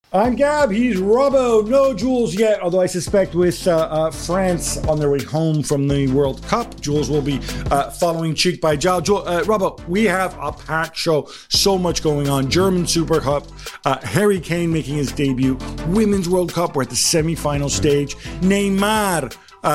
I'm Gab, he's Robbo. No Jules yet, although I suspect with France on their way home from the World Cup, Jules will be following cheek by jowl. Robbo, we have a packed show. So much going on. German Super Cup, Harry Kane making his debut, Women's World Cup, we're at the semi-final stage, Neymar,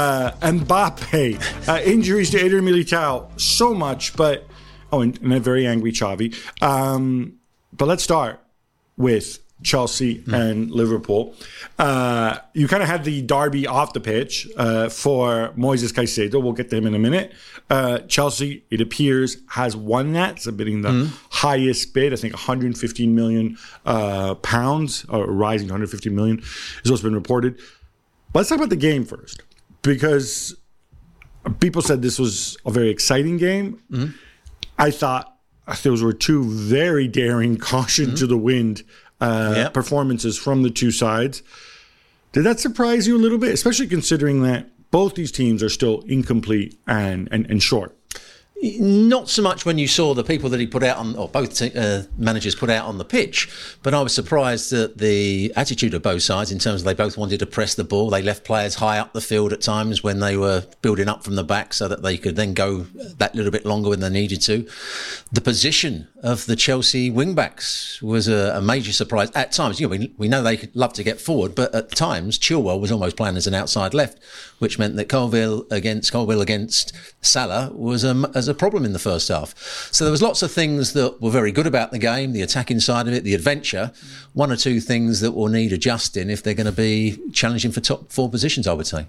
Mbappe, injuries to Eder Militao, so much, but, and a very angry Xavi. But let's start with Chelsea and Liverpool. You kind of had the derby off the pitch for Moises Caicedo. We'll get to him in a minute. Chelsea, it appears, has won that, submitting the highest bid. I think 115 million pounds, or rising to 150 million is what's been reported. But let's talk about the game first, because people said this was a very exciting game. I thought those were two very daring caution to the wind performances from the two sides. Did that surprise you a little bit, especially considering that both these teams are still incomplete and short? Not so much when you saw the people that he put out on, or both managers put out on the pitch, but I was surprised at the attitude of both sides in terms of they both wanted to press the ball. They left players high up the field at times when they were building up from the back so that they could then go that little bit longer when they needed to. The position of the Chelsea wing-backs was a major surprise at times. You know, we know they love to get forward, but at times Chilwell was almost playing as an outside left, which meant that Colville against Salah was a problem in the first half. So there was lots of things that were very good about the game, the attacking side of it, the adventure. One or two things that will need adjusting if they're going to be challenging for top four positions, I would say.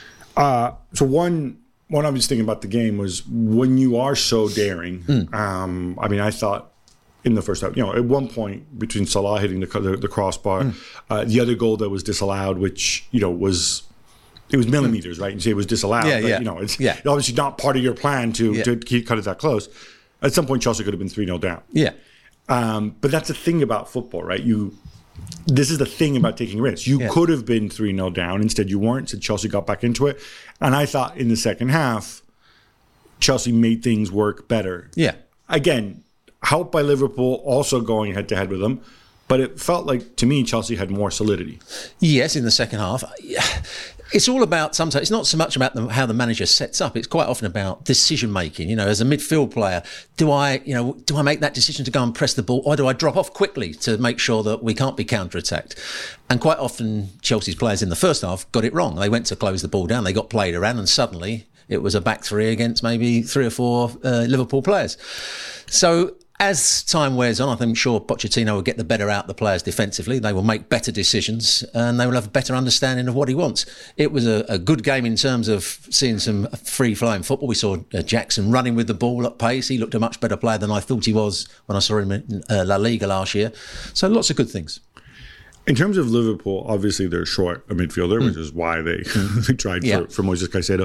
So one I was thinking about the game was when you are so daring. I thought in the first half, at one point between Salah hitting the crossbar, the other goal that was disallowed, which was. It was millimeters, right? You say it was disallowed, but it's obviously not part of your plan to cut it that close. At some point, Chelsea could have been 3-0 down. Yeah. But that's the thing about football, right? This is the thing about taking risks. You could have been 3-0 down. Instead, you weren't. So Chelsea got back into it. And I thought in the second half, Chelsea made things work better. Yeah. Again, helped by Liverpool also going head-to-head with them. But it felt like, to me, Chelsea had more solidity. Yes, in the second half. It's all about sometimes, it's not so much about how the manager sets up. It's quite often about decision making. As a midfield player, do I make that decision to go and press the ball, or do I drop off quickly to make sure that we can't be counter-attacked? And quite often, Chelsea's players in the first half got it wrong. They went to close the ball down, they got played around, and suddenly it was a back three against maybe 3 or 4 Liverpool players. So as time wears on, I think Pochettino will get the better out of the players defensively. They will make better decisions and they will have a better understanding of what he wants. It was a good game in terms of seeing some free-flowing football. We saw Jackson running with the ball at pace. He looked a much better player than I thought he was when I saw him in La Liga last year. So lots of good things. In terms of Liverpool, obviously they're short a midfielder, which is why they tried for Moises Caicedo.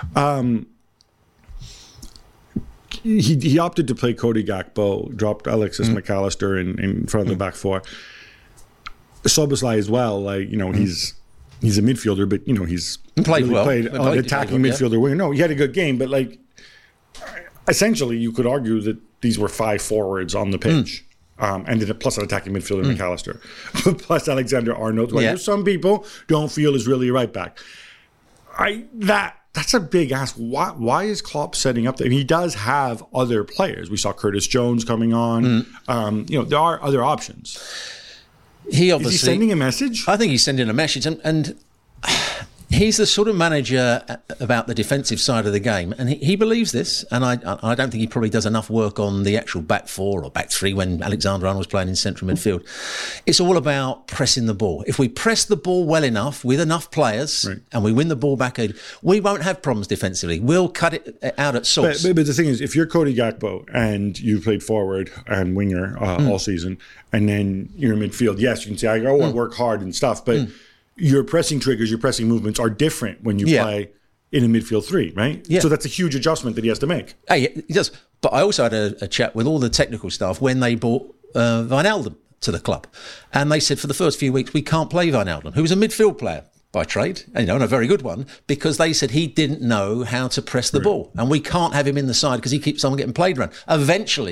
He opted to play Cody Gakpo, dropped Alexis McAllister in front of the back four. Szoboszlai as well, he's a midfielder, but he's played an attacking midfielder winger. No, he had a good game, but essentially you could argue that these were 5 forwards on the pitch. And plus an attacking midfielder, McAllister, plus Alexander Arnold, who some people don't feel is really a right back. That's a big ask. Why is Klopp setting up that? I mean, he does have other players. We saw Curtis Jones coming on. There are other options. Is he sending a message? I think he's sending a message, and he's the sort of manager about the defensive side of the game, and he believes this, and I don't think he probably does enough work on the actual back 4 or back 3 when Alexander Arnold was playing in central midfield. It's all about pressing the ball. If we press the ball well enough with enough players and we win the ball back, we won't have problems defensively. We'll cut it out at source. But the thing is, if you're Cody Gakpo and you played forward and winger all season, and then you're in midfield, yes, you can say, I work hard and stuff, but your pressing triggers, your pressing movements are different when you play in a midfield 3, right? Yeah. So that's a huge adjustment that he has to make. He does. But I also had a chat with all the technical staff when they bought Wijnaldum to the club. And they said for the first few weeks, we can't play Wijnaldum, who was a midfield player by trade, and a very good one, because they said he didn't know how to press the ball. And we can't have him in the side because he keeps on getting played around. Eventually,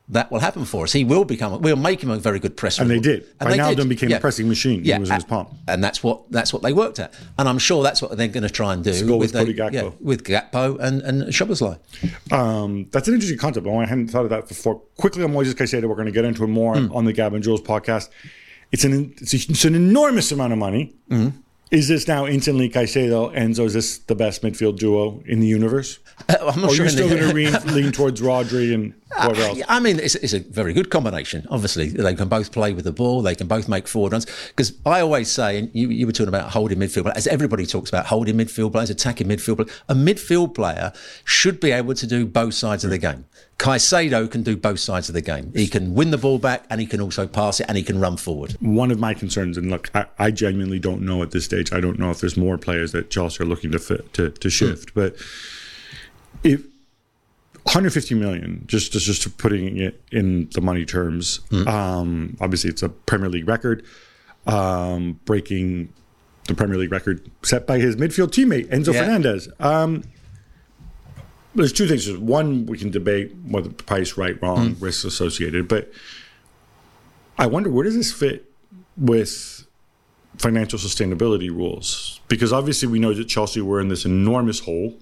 that will happen for us. We'll make him a very good presser. And they did. And Wijnaldum became a pressing machine. Yeah, He was in his palm. And that's what they worked at. And I'm sure that's what they're going to try and do with Gakpo and Szoboszlai. That's an interesting concept. I hadn't thought of that before. Quickly on Moises Caicedo, we're going to get into it more on the Gab and Jules podcast. It's an enormous amount of money. Mm-hmm. Is this now instantly Caicedo, Enzo? Is this the best midfield duo in the universe? I'm not or sure. Are you still going to lean towards Rodri and whoever else? I mean, it's a very good combination. Obviously, they can both play with the ball. They can both make forward runs. Because I always say, and you were talking about holding midfield, as everybody talks about holding midfield players, attacking midfield players. A midfield player should be able to do both sides of the game. Caicedo can do both sides of the game. He can win the ball back and he can also pass it and he can run forward. One of my concerns, and look, I genuinely don't know at this stage, I don't know if there's more players that Chelsea are looking to shift, but if 150 million, just putting it in the money terms, obviously it's a Premier League record, breaking the Premier League record set by his midfield teammate, Enzo Fernandez. There's two things. One, we can debate whether the price, right, wrong, risks associated. But I wonder, where does this fit with financial sustainability rules? Because obviously we know that Chelsea were in this enormous hole.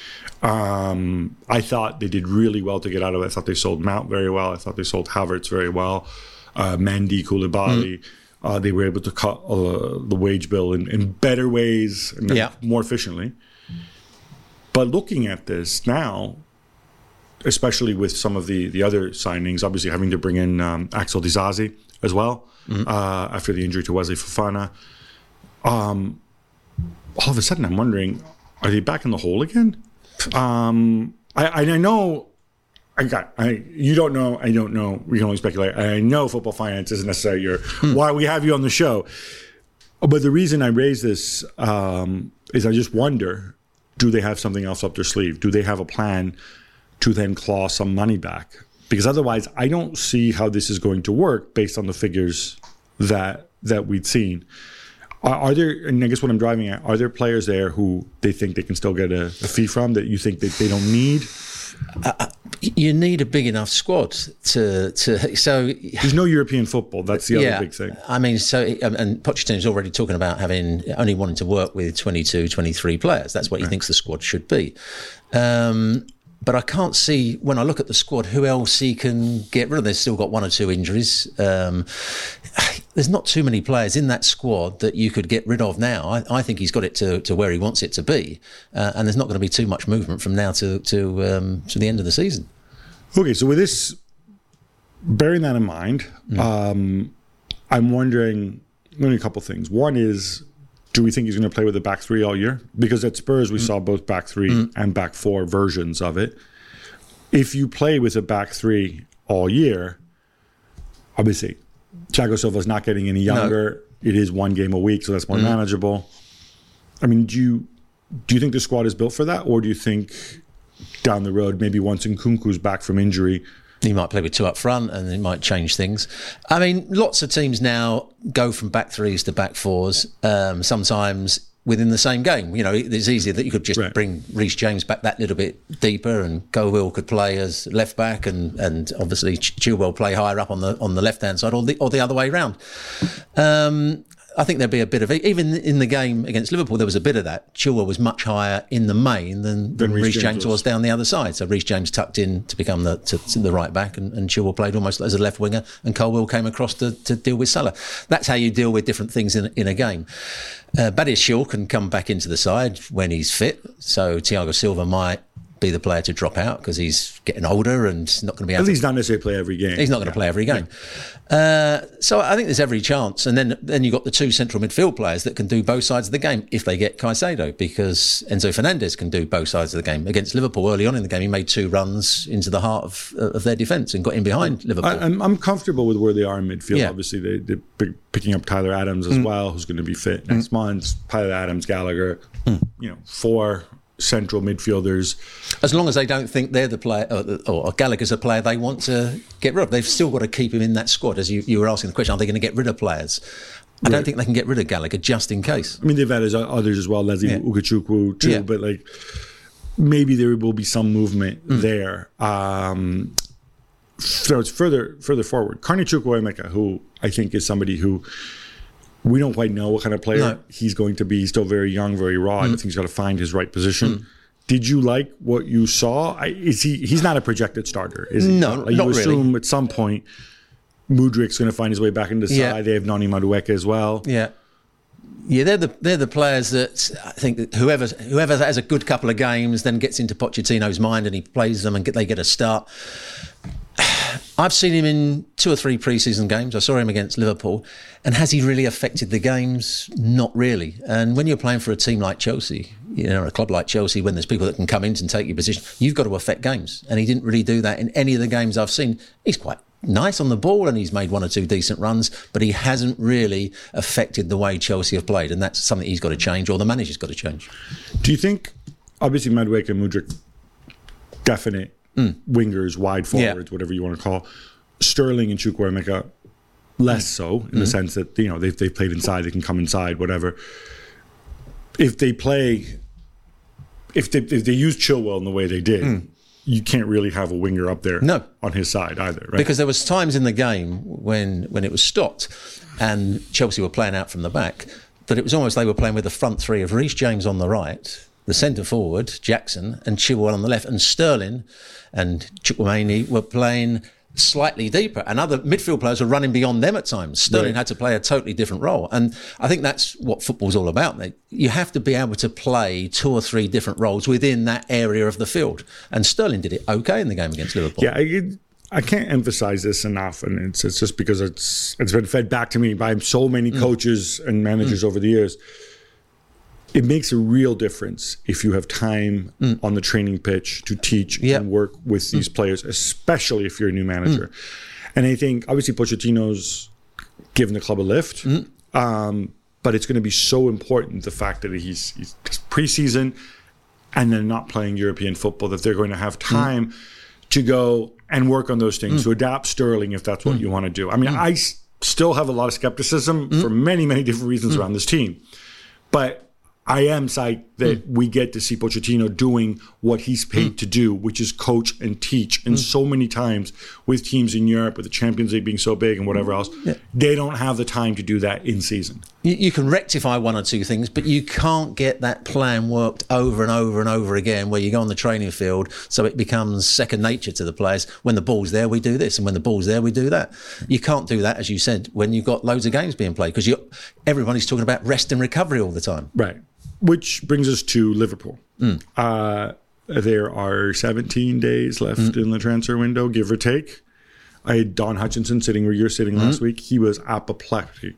I thought they did really well to get out of it. I thought they sold Mount very well. I thought they sold Havertz very well. Mendy, Koulibaly. They were able to cut the wage bill in better ways and more efficiently. But looking at this now, especially with some of the other signings, obviously having to bring in Axel Disasi as well after the injury to Wesley Fofana, all of a sudden I'm wondering, are they back in the hole again? I know, you don't know, I don't know, we can only speculate. I know football finance isn't necessarily why we have you on the show. But the reason I raise this is I just wonder, do they have something else up their sleeve? Do they have a plan to then claw some money back? Because otherwise, I don't see how this is going to work based on the figures that we've seen. Are there, and I guess what I'm driving at, are there players there who they think they can still get a fee from that you think that they don't need? You need a big enough squad to so there's no European football. That's the other big thing. I mean, and Pochettino's already talking about only wanting to work with 22, 23 players. That's what he thinks the squad should be. But I can't see, when I look at the squad, who else he can get rid of. There's still got one or two injuries. There's not too many players in that squad that you could get rid of now. I think he's got it to where he wants it to be. And there's not going to be too much movement from now to the end of the season. Okay, so with this, bearing that in mind, I'm wondering only a couple of things. One is, do we think he's going to play with a back three all year? Because at Spurs, we saw both back three and back four versions of it. If you play with a back three all year, obviously, Thiago Silva's not getting any younger. No. It is one game a week, so that's more manageable. I mean, do you think the squad is built for that? Or do you think down the road, maybe once Nkunku's back from injury, he might play with two up front and it might change things. I mean, lots of teams now go from back threes to back fours, sometimes within the same game. You know, it's easier that you could just bring Reece James back that little bit deeper, and Colwill could play as left back, and obviously Chilwell play higher up on the left hand side, or the other way around. I think there'd be a bit of it. Even in the game against Liverpool, there was a bit of that. Chilwell was much higher in the main than Reece James was down the other side. So Reece James tucked in to become the right back, and Chilwell played almost as a left winger, and Colwill came across to deal with Salah. That's how you deal with different things in a game. Badiashile can come back into the side when he's fit. So Thiago Silva might be the player to drop out because he's getting older and not going to be able to. He's not necessarily play every game. He's not going to play every game. So I think there's every chance. And then you've got the two central midfield players that can do both sides of the game if they get Caicedo, because Enzo Fernandez can do both sides of the game. Against Liverpool early on in the game, he made two runs into the heart of their defence and got in behind Liverpool. I'm comfortable with where they are in midfield. Yeah. Obviously, they're picking up Tyler Adams as well, who's going to be fit next month. Tyler Adams, Gallagher, four central midfielders. As long as they don't think they're the player, or Gallagher's a player they want to get rid of, they've still got to keep him in that squad. As you were asking the question, are they going to get rid of players? I don't think they can get rid of Gallagher just in case. I mean, they've had others as well, Leslie Ukachukwu too, but So it's further forward. Carney Chukwuemeka, who I think is somebody who we don't quite know what kind of player he's going to be. He's still very young, very raw. I think he's got to find his right position. Did you like what you saw? He's not a projected starter, is he? No, like, not you assume really. At some point Mudrik's going to find his way back into the side. They have Noni Madueke as well. Yeah. Yeah, they're the players that I think that whoever has a good couple of games then gets into Pochettino's mind and he plays them and they get a start. I've seen him in 2 or 3 pre-season games. I saw him against Liverpool. And has he really affected the games? Not really. And when you're playing for a team like Chelsea, a club like Chelsea, when there's people that can come in and take your position, you've got to affect games. And he didn't really do that in any of the games I've seen. He's quite nice on the ball and he's made 1 or 2 decent runs, but he hasn't really affected the way Chelsea have played. And that's something he's got to change, or the manager's got to change. Do you think, obviously Madueke and Mudryk, definite wingers, wide forwards, whatever you want to call, Sterling and Chukwuemeka less so, in the sense that they've played inside, they can come inside, whatever. If they use Chilwell in the way they did, you can't really have a winger up there on his side either, right? Because there was times in the game when it was stopped and Chelsea were playing out from the back that it was almost they were playing with the front 3 of Reece James on the right, the centre forward, Jackson, and Chilwell on the left, and Sterling and Chukwuemeka were playing slightly deeper, and other midfield players were running beyond them at times. Sterling had to play a totally different role, and I think that's what football's all about. You have to be able to play 2 or 3 different roles within that area of the field, and Sterling did it okay in the game against Liverpool. Yeah, I can't emphasize this enough, and it's just because it's been fed back to me by so many coaches and managers over the years. It makes a real difference if you have time on the training pitch to teach and work with these players, especially if you're a new manager. And I think, obviously, Pochettino's given the club a lift, but it's going to be so important, the fact that he's preseason and then not playing European football, that they're going to have time to go and work on those things, to adapt Sterling if that's what you want to do. I mean, I still have a lot of skepticism for many, many different reasons around this team. But I am psyched that we get to see Pochettino doing what he's paid to do, which is coach and teach. And so many times with teams in Europe, with the Champions League being so big and whatever else, they don't have the time to do that in season. You can rectify 1 or 2 things, but you can't get that plan worked over and over and over again where you go on the training field so it becomes second nature to the players. When the ball's there, we do this, and when the ball's there, we do that. You can't do that, as you said, when you've got loads of games being played, because everybody's talking about rest and recovery all the time. Right. Which brings us to Liverpool. There are 17 days left in the transfer window, give or take. I had Don Hutchinson sitting where you're sitting last week. He was apoplectic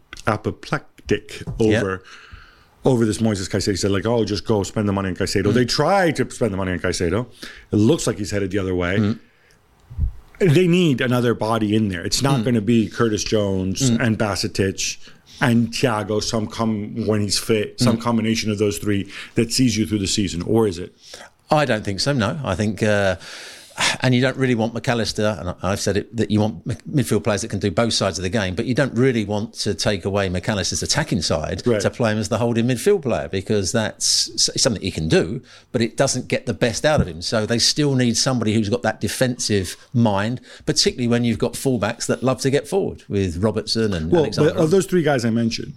over this Moises Caicedo. He said, just go spend the money on Caicedo. They tried to spend the money on Caicedo. It looks like he's headed the other way. They need another body in there. It's not going to be Curtis Jones and Bacetic and Thiago, when he's fit, some combination of those 3 that sees you through the season, or is it? I don't think so, no. I think, and you don't really want McAllister, and I've said it, that you want midfield players that can do both sides of the game, but you don't really want to take away McAllister's attacking side to play him as the holding midfield player, because that's something he can do, but it doesn't get the best out of him. So they still need somebody who's got that defensive mind, particularly when you've got fullbacks that love to get forward, with Robertson and Alexander. But of those 3 guys I mentioned,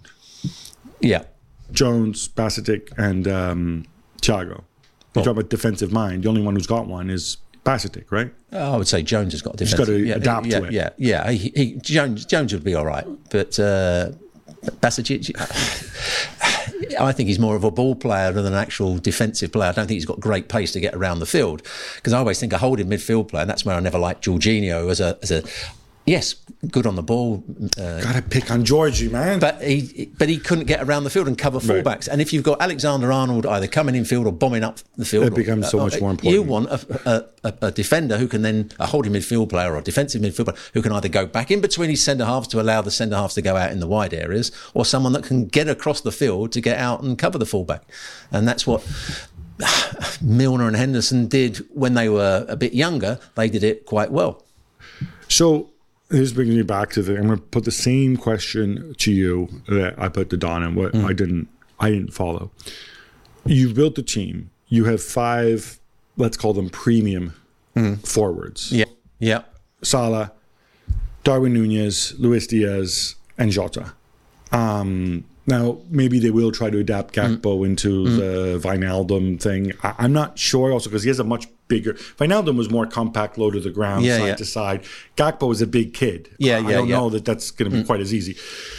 Jones, Bacetic, and Thiago. You talk about defensive mind. The only one who's got one is Bacetic, right? I would say Jones has got a defensive. He's got to adapt to it. Yeah. Jones would be all right, but Bacetic, I think he's more of a ball player than an actual defensive player. I don't think he's got great pace to get around the field, because I always think a holding midfield player, and that's where I never liked Jorginho as a yes, good on the ball. Gotta pick on Georgie, man. But he couldn't get around the field and cover fullbacks. Right. And if you've got Alexander-Arnold either coming in field or bombing up the field, it becomes so much more important. You want a defender who can then, a holding midfield player or a defensive midfield player who can either go back in between his centre halves to allow the centre halves to go out in the wide areas, or someone that can get across the field to get out and cover the fullback. And that's what Milner and Henderson did when they were a bit younger. They did it quite well. So this brings me back to I'm going to put the same question to you that I put to Don and what I didn't follow. You've built the team. You have 5, let's call them premium forwards. Yeah. Salah, Darwin Nunez, Luis Diaz, and Jota. Now, maybe they will try to adapt Gakpo into the Wijnaldum thing. I'm not sure, also because he has a much bigger... Wijnaldum was more compact, low to the ground, side to side. Gakpo is a big kid. I don't know that that's going to be quite as easy.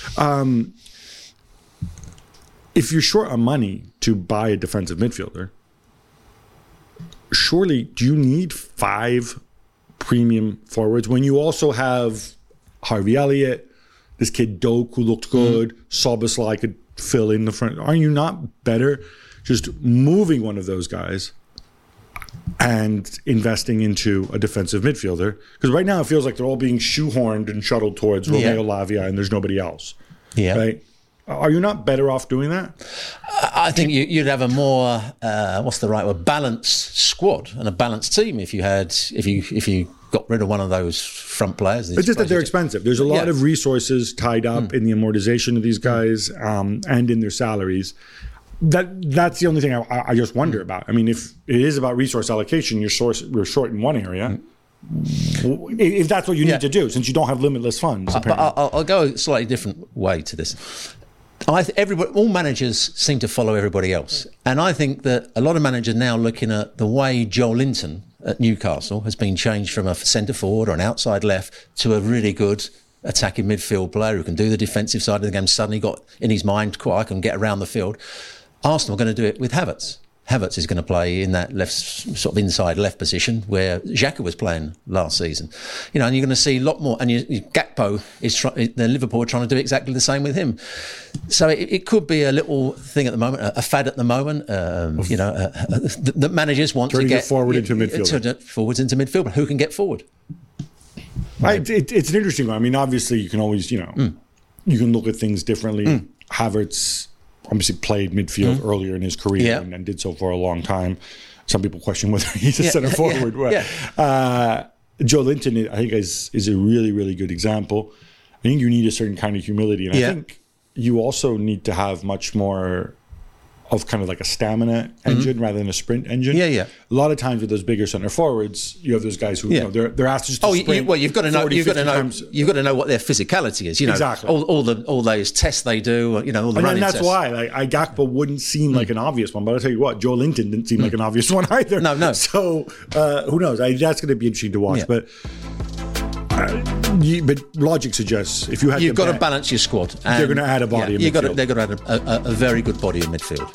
If you're short on money to buy a defensive midfielder, surely do you need 5 premium forwards when you also have Harvey Elliott, this kid Doak who looked good, Szoboszlai could fill in the front. Are you not better just moving one of those guys and investing into a defensive midfielder? Because right now it feels like they're all being shoehorned and shuttled towards Romeo Lavia and there's nobody else. Yeah. Right? Are you not better off doing that? I think you'd have a more, balanced squad and a balanced team if you got rid of one of those front players. It's just that they're expensive. There's a lot of resources tied up in the amortization of these guys and in their salaries. That's the only thing I just wonder about. I mean, if it is about resource allocation, you're short in one area. If that's what you need to do, since you don't have limitless funds. But I'll go a slightly different way to this. All managers seem to follow everybody else. And I think that a lot of managers now looking at the way Joel Linton at Newcastle has been changed from a centre forward or an outside left to a really good attacking midfield player who can do the defensive side of the game. Suddenly got in his mind, I can get around the field. Arsenal are going to do it with Havertz. Havertz is going to play in that left, sort of inside left position where Xhaka was playing last season. And you're going to see a lot more. And Gakpo the Liverpool are trying to do exactly the same with him. So it could be a little thing at the moment, a fad at the moment. The managers want to get forward into midfield. Forwards into midfield, but who can get forward? It's an interesting one. I mean, obviously, you can always, you can look at things differently. Havertz obviously played midfield earlier in his career and did so for a long time. Some people question whether he's a center forward. Joe Linton, I think, is a really, really good example. I think you need a certain kind of humility. And I think you also need to have much more of kind of like a stamina engine rather than a sprint engine. A lot of times with those bigger center forwards, you have those guys who they're asked to sprint. You've got to know what their physicality is. Exactly. All those tests they do. All the running tests. And that's why Gakpo wouldn't seem like an obvious one. But I'll tell you what, Joe Linton didn't seem like an obvious one either. No. So who knows? That's going to be interesting to watch. But logic suggests if you've got to balance your squad. They're going to add a body in midfield. They're going to add a very good body in midfield.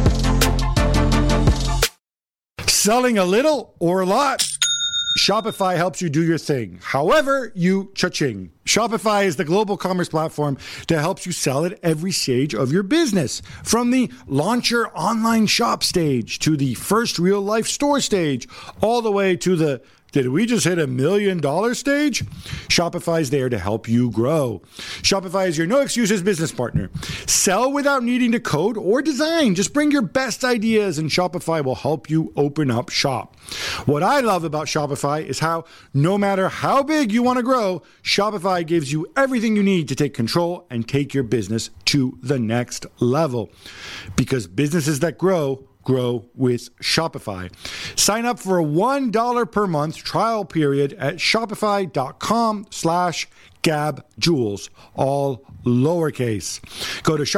Selling a little or a lot? Shopify helps you do your thing. However, you cha-ching. Shopify is the global commerce platform that helps you sell at every stage of your business. From the launch your online shop stage to the first real life store stage, all the way to the did we just hit $1 million stage? Shopify is there to help you grow. Shopify is your no excuses business partner. Sell without needing to code or design. Just bring your best ideas and Shopify will help you open up shop. What I love about Shopify is how no matter how big you want to grow, Shopify gives you everything you need to take control and take your business to the next level. Because businesses that grow with Shopify. Sign up for a $1 per month trial period at shopify.com/GabJules, all lowercase. Go to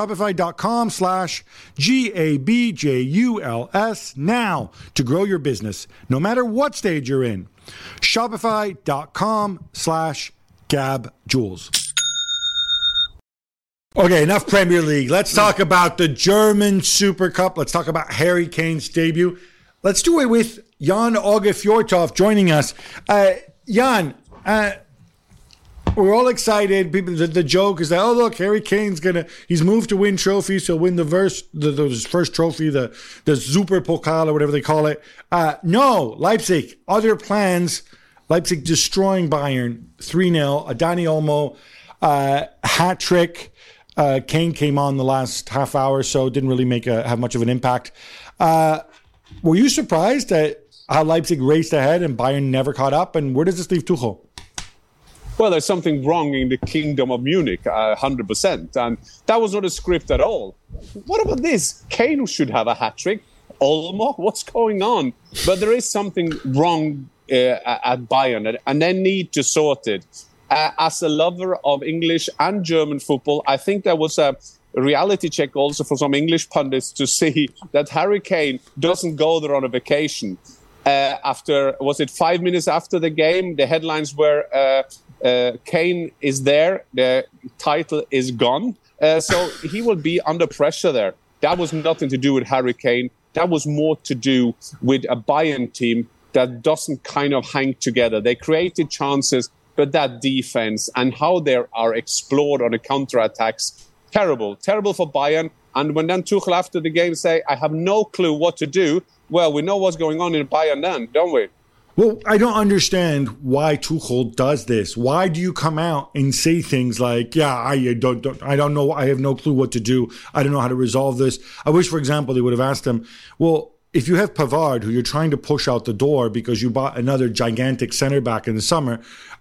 shopify.com/GABJULS now to grow your business, no matter what stage you're in. Shopify.com/GabJules. Okay, enough Premier League. Let's talk about the German Super Cup. Let's talk about Harry Kane's debut. Let's do it with Jan Åge Fjørtoft joining us. Jan, we're all excited. People, the joke is that, oh, look, Harry Kane's he's moved to win trophies. He'll win the first trophy, the Super Pokal or whatever they call it. No, Leipzig, other plans. Leipzig destroying Bayern 3-0. A Dani Olmo hat trick. Kane came on the last half hour, so didn't really have much of an impact. Were you surprised at how Leipzig raced ahead and Bayern never caught up? And where does this leave Tuchel? Well, there's something wrong in the kingdom of Munich, 100%. And that was not a script at all. What about this? Kane should have a hat trick. Olmo, what's going on? But there is something wrong at Bayern, and they need to sort it. as a lover of English and German football, I think there was a reality check also for some English pundits to see that Harry Kane doesn't go there on a vacation. After, was it 5 minutes after the game, the headlines were Kane is there, the title is gone. So he will be under pressure there. That was nothing to do with Harry Kane. That was more to do with a Bayern team that doesn't kind of hang together. They created chances, but that defense and how they are explored on the counterattacks, terrible for Bayern. And when then Tuchel after the game say, I have no clue what to do, well, we know what's going on in Bayern then, don't we? Well, I don't understand why Tuchel does this. Why do you come out and say things like, yeah, I don't know, I have no clue what to do. I don't know how to resolve this. I wish, for example, they would have asked him, well, if you have Pavard, who you're trying to push out the door because you bought another gigantic center back in the summer,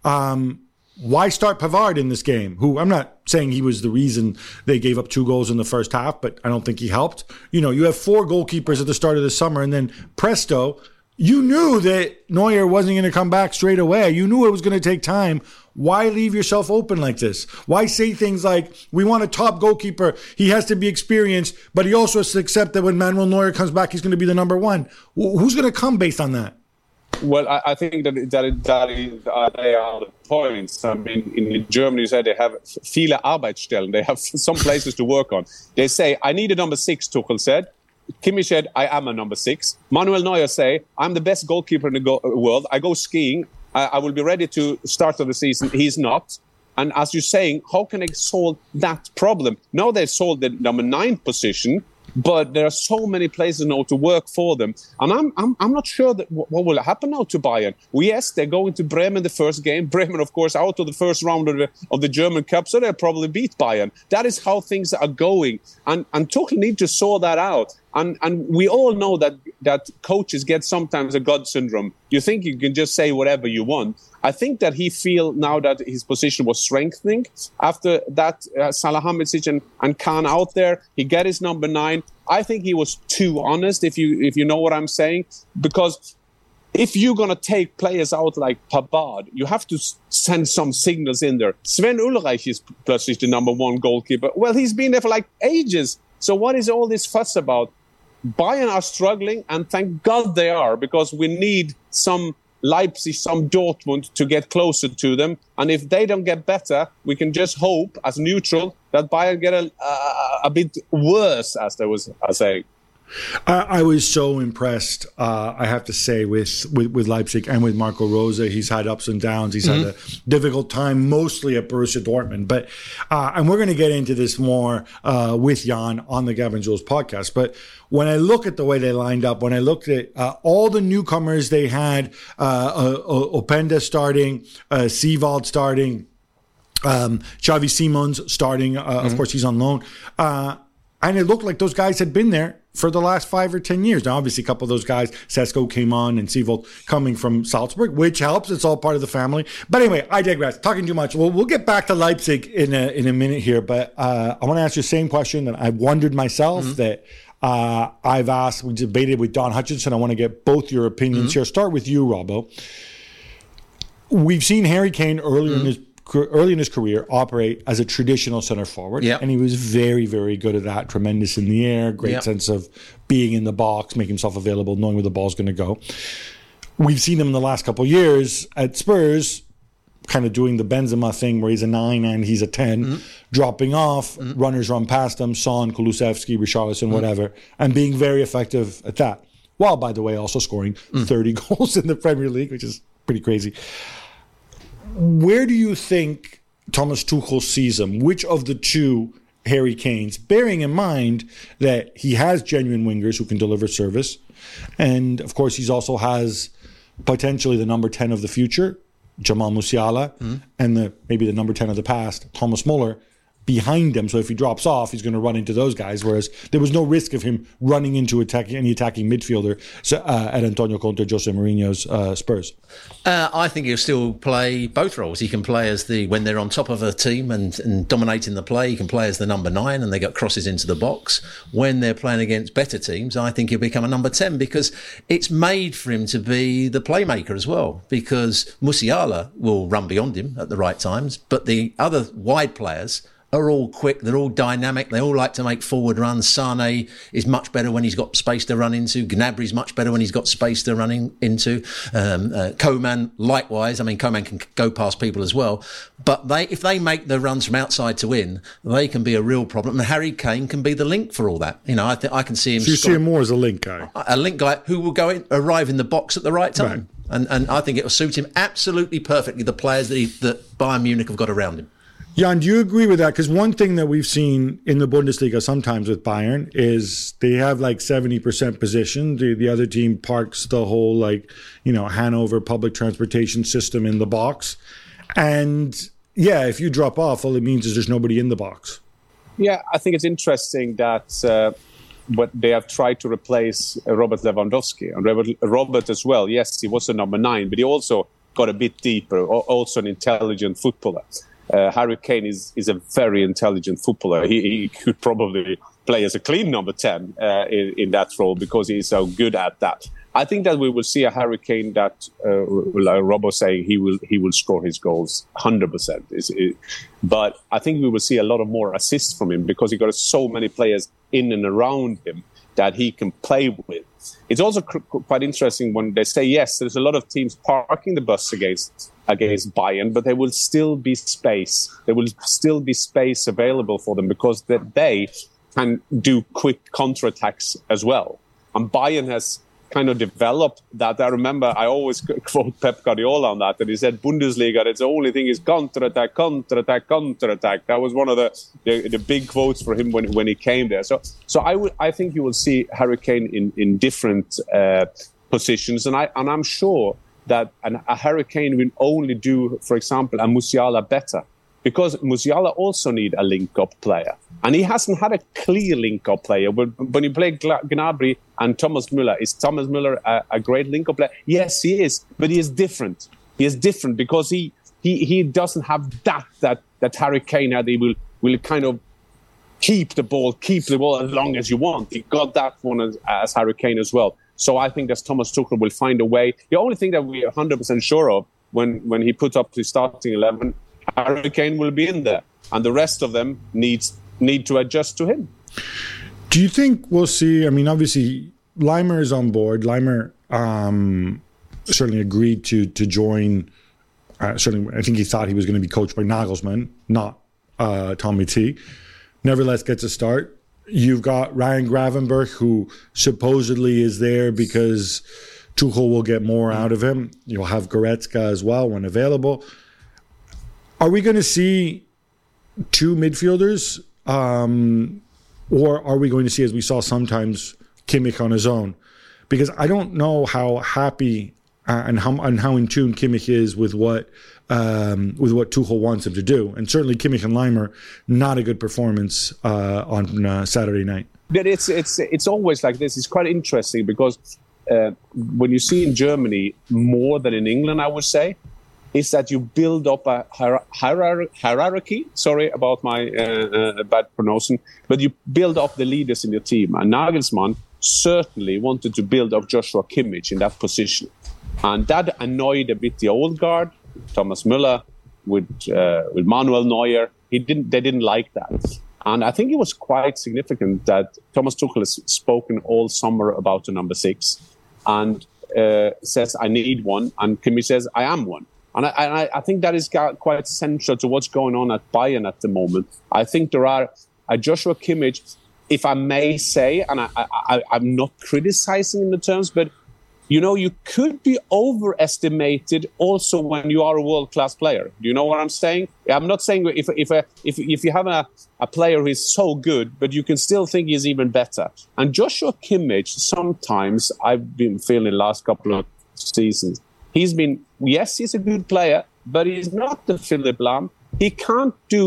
why start Pavard in this game? Who, I'm not saying he was the reason they gave up 2 goals in the first half, but I don't think he helped. You know, you have 4 goalkeepers at the start of the summer, and then presto, you knew that Neuer wasn't going to come back straight away. You knew it was going to take time. Why leave yourself open like this? Why say things like, we want a top goalkeeper, he has to be experienced, but he also has to accept that when Manuel Neuer comes back, he's going to be the number 1. Who's going to come based on that? Well, I think that they are the points. I mean, in Germany, you say they have viele Arbeitsstellen. They have some places to work on. They say, I need a number 6, Tuchel said. Kimmich said, I am a number 6. Manuel Neuer say, I'm the best goalkeeper in the world. I go skiing. I will be ready to start of the season. He's not. And as you're saying, how can they solve that problem? Now they've solved the number 9 position, but there are so many places now to work for them. And I'm not sure that what will happen now to Bayern. Well, yes, they're going to Bremen the first game. Bremen, of course, out of the first round of the German Cup, so they'll probably beat Bayern. That is how things are going. And Tuchel need to sort that out. And we all know that coaches get sometimes a God syndrome. You think you can just say whatever you want. I think that he feel now that his position was strengthening after that Salihamidzic and Khan out there. He got his number 9. I think he was too honest, if you know what I'm saying, because if you're going to take players out like Pavard, you have to send some signals in there. Sven Ulreich is plötzlich the number 1 goalkeeper. Well, he's been there for like ages. So what is all this fuss about? Bayern are struggling, and thank God they are, because we need some Leipzig, some Dortmund to get closer to them. And if they don't get better, we can just hope, as neutral, that Bayern get a bit worse, as they was saying. I was so impressed, I have to say, with Leipzig and with Marco Rose. He's had ups and downs. He's had a difficult time, mostly at Borussia Dortmund. But and we're going to get into this more with Jan on the Gavin Jules podcast. But when I look at the way they lined up, when I looked at all the newcomers they had, Openda starting, Seewald starting, Xavi Simons starting, of course he's on loan, and it looked like those guys had been there for the last 5 or 10 years. Now, obviously, a couple of those guys, Sesko came on and Seewald coming from Salzburg, which helps. It's all part of the family. But anyway, I digress. Talking too much. We'll get back to Leipzig in a minute here. But I want to ask you the same question that I wondered myself, that I've asked. We debated with Don Hutchinson. I want to get both your opinions here. Start with you, Robbo. We've seen Harry Kane early in his career operate as a traditional center forward. Yep. And he was very, very good at that. Tremendous in the air, great sense of being in the box, making himself available, knowing where the ball's going to go. We've seen him in the last couple of years at Spurs, kind of doing the Benzema thing where he's a 9 and he's a 10, dropping off, runners run past him, Son, Kulusevski, Richarlison, whatever, and being very effective at that. While, by the way, also scoring 30 goals in the Premier League, which is pretty crazy. Where do you think Thomas Tuchel sees him? Which of the two Harry Kanes, bearing in mind that he has genuine wingers who can deliver service, and of course he also has potentially the number 10 of the future, Jamal Musiala, and maybe the number 10 of the past, Thomas Muller, behind him. So if he drops off, he's going to run into those guys. Whereas there was no risk of him running into any attacking midfielder at Antonio Conte, Jose Mourinho's Spurs. I think he'll still play both roles. He can play as when they're on top of a team and dominating the play. He can play as the number 9 and they got crosses into the box. When they're playing against better teams, I think he'll become a number 10 because it's made for him to be the playmaker as well. Because Musiala will run beyond him at the right times, but the other wide players are all quick, they're all dynamic, they all like to make forward runs. Sane is much better when he's got space to run into. Gnabry's much better when he's got space to run into. Koeman, likewise. I mean, Koeman can go past people as well. But if they make the runs from outside to in, they can be a real problem. And Harry Kane can be the link for all that. You know, I can see him... So you see him more as a link guy? A link guy who will arrive in the box at the right time. Right. And I think it will suit him absolutely perfectly, the players that Bayern Munich have got around him. Jan, do you agree with that? Because one thing that we've seen in the Bundesliga sometimes with Bayern is they have like 70% possession. The other team parks the whole Hanover public transportation system in the box. And yeah, if you drop off, all it means is there's nobody in the box. Yeah, I think it's interesting that but they have tried to replace Robert Lewandowski. And Robert as well, yes, he was a number 9, but he also got a bit deeper, also an intelligent footballer. Harry Kane is a very intelligent footballer. He could probably play as a clean number 10 in that role because he's so good at that. I think that we will see a Harry Kane that, like Rob was saying, he will score his goals 100%. But I think we will see a lot of more assists from him because he got so many players in and around him that he can play with. It's also quite interesting when they say, yes, there's a lot of teams parking the bus against Bayern, but there will still be space. There will still be space available for them because they can do quick counterattacks as well. And Bayern has kind of developed that. I remember I always quote Pep Guardiola on that, and he said Bundesliga, that's the only thing is counterattack, counterattack, counterattack. That was one of the big quotes for him when he came there. So I think you will see Harry Kane in different positions, and I'm sure that a Harry Kane will only do, for example, a Musiala better. Because Musiala also need a link-up player. And he hasn't had a clear link-up player. But when you play Gnabry and Thomas Müller, is Thomas Müller a great link-up player? Yes, he is. But he is different. He is different because he doesn't have that Harry Kane had. He will kind of keep the ball as long as you want. He got that one as Harry Kane as well. So I think that Thomas Tuchel will find a way. The only thing that we are 100% sure of when he puts up his starting 11, Harry Kane will be in there, and the rest of them need to adjust to him. Do you think we'll see? I mean, obviously, Leimer is on board. Leimer certainly agreed to join. Certainly, I think he thought he was going to be coached by Nagelsmann, not Tommy T. Nevertheless, gets a start. You've got Ryan Gravenberch, who supposedly is there because Tuchel will get more out of him. You'll have Goretzka as well when available. Are we going to see two midfielders, or are we going to see, as we saw sometimes, Kimmich on his own? Because I don't know how happy and how in tune Kimmich is with what Tuchel wants him to do. And certainly Kimmich and Leimer, not a good performance on Saturday night. But it's always like this. It's quite interesting because when you see in Germany more than in England, I would say, is that you build up a hierarchy. Sorry about my bad pronunciation, but you build up the leaders in your team. And Nagelsmann certainly wanted to build up Joshua Kimmich in that position. And that annoyed a bit the old guard, Thomas Müller, with Manuel Neuer. They didn't like that. And I think it was quite significant that Thomas Tuchel has spoken all summer about the number 6 and says, I need one. And Kimmich says, I am one. And I think that is quite central to what's going on at Bayern at the moment. I think there are a Joshua Kimmich, if I may say, and I'm not criticizing in the terms, but you could be overestimated also when you are a world-class player. Do you know what I'm saying? I'm not saying if you have a player who is so good, but you can still think he's even better. And Joshua Kimmich, sometimes I've been feeling the last couple of seasons, he's a good player, but he's not the Philipp Lahm. He can't do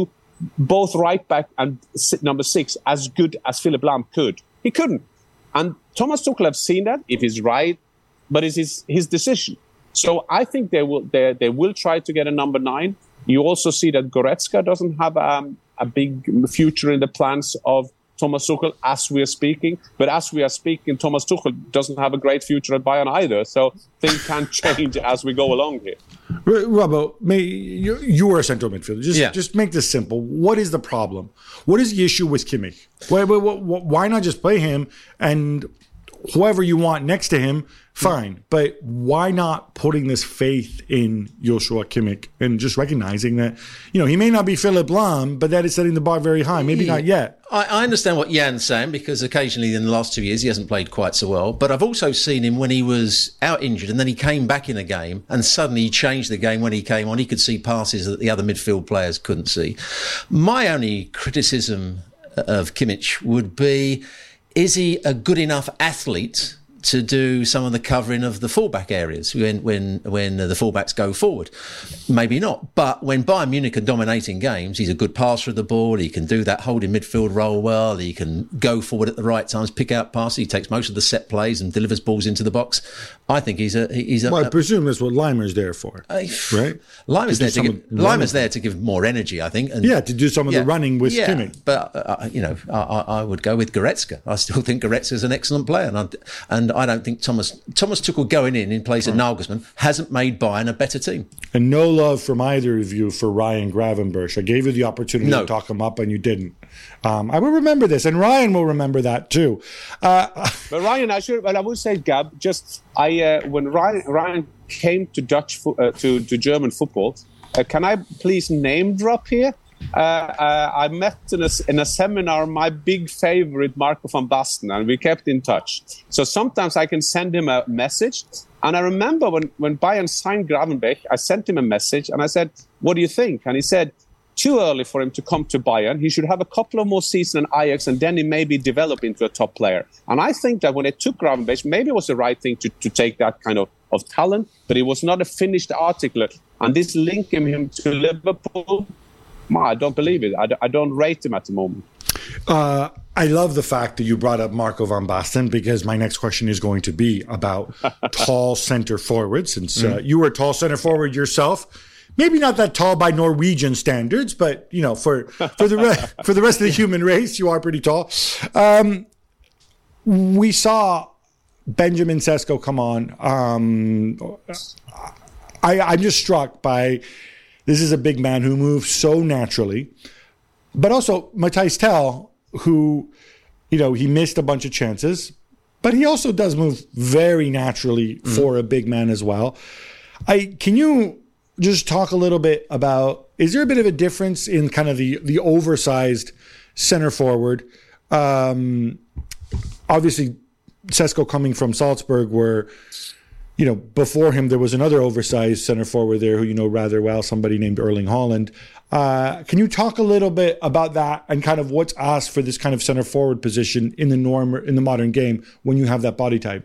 both right back and number 6 as good as Philipp Lahm could. He couldn't. And Thomas Tuchel have seen that, if he's right, but it's his decision. So I think they will try to get a number 9. You also see that Goretzka doesn't have a big future in the plans of Thomas Tuchel as we are speaking. But as we are speaking, Thomas Tuchel doesn't have a great future at Bayern either. So things can change as we go along here. Robbo, you are a central midfielder. Just make this simple. What is the problem? What is the issue with Kimmich? Why not just play him and whoever you want next to him, fine. But why not putting this faith in Joshua Kimmich and just recognizing that, he may not be Philipp Lahm, but that is setting the bar very high. Maybe not yet. I understand what Jan's saying, because occasionally in the last 2 years he hasn't played quite so well. But I've also seen him when he was out injured and then he came back in a game and suddenly he changed the game when he came on. He could see passes that the other midfield players couldn't see. My only criticism of Kimmich would be, is he a good enough athlete to do some of the covering of the fullback areas when the fullbacks go forward? Maybe not. But when Bayern Munich are dominating games, he's a good passer of the ball. He can do that holding midfield role well. He can go forward at the right times, pick out passes. He takes most of the set plays and delivers balls into the box. I think he's a. Well, I presume that's what Leimer's there for, right? Leimer's there to give more energy, I think. And, to do some of the running with Kimmich. But I would go with Goretzka. I still think Goretzka's an excellent player, and I don't think Thomas Tuchel going in place of Nagelsmann hasn't made Bayern a better team. And no love from either of you for Ryan Gravenberch. I gave you the opportunity to talk him up and you didn't. I will remember this, and Ryan will remember that too. But Ryan, I would say, Gab, when Ryan came to to German football, can I please name drop here? I met in a seminar my big favorite Marco van Basten, and we kept in touch. So sometimes I can send him a message. And I remember when Bayern signed Gravenberch, I sent him a message and I said, "What do you think?" And he said, "Too early for him to come to Bayern. He should have a couple of more seasons in Ajax and then he maybe develop into a top player." And I think that when they took Gravenberch, maybe it was the right thing to take that kind of talent, but it was not a finished article. And this linking him to Liverpool, I don't believe it. I don't rate him at the moment. I love the fact that you brought up Marco van Basten, because my next question is going to be about tall center forward, since you were a tall center forward yourself. Maybe not that tall by Norwegian standards, but for the rest of the human race, you are pretty tall. We saw Benjamin Sesko come on. I'm just struck by, this is a big man who moves so naturally, but also Matthijs Tel, who, he missed a bunch of chances, but he also does move very naturally for a big man as well. Can you just talk a little bit about, is there a bit of a difference in kind of the oversized center forward? Obviously, Sesko coming from Salzburg, where, before him there was another oversized center forward there who you know rather well, somebody named Erling Haaland. Can you talk a little bit about that and kind of what's asked for this kind of center forward position in the modern game when you have that body type?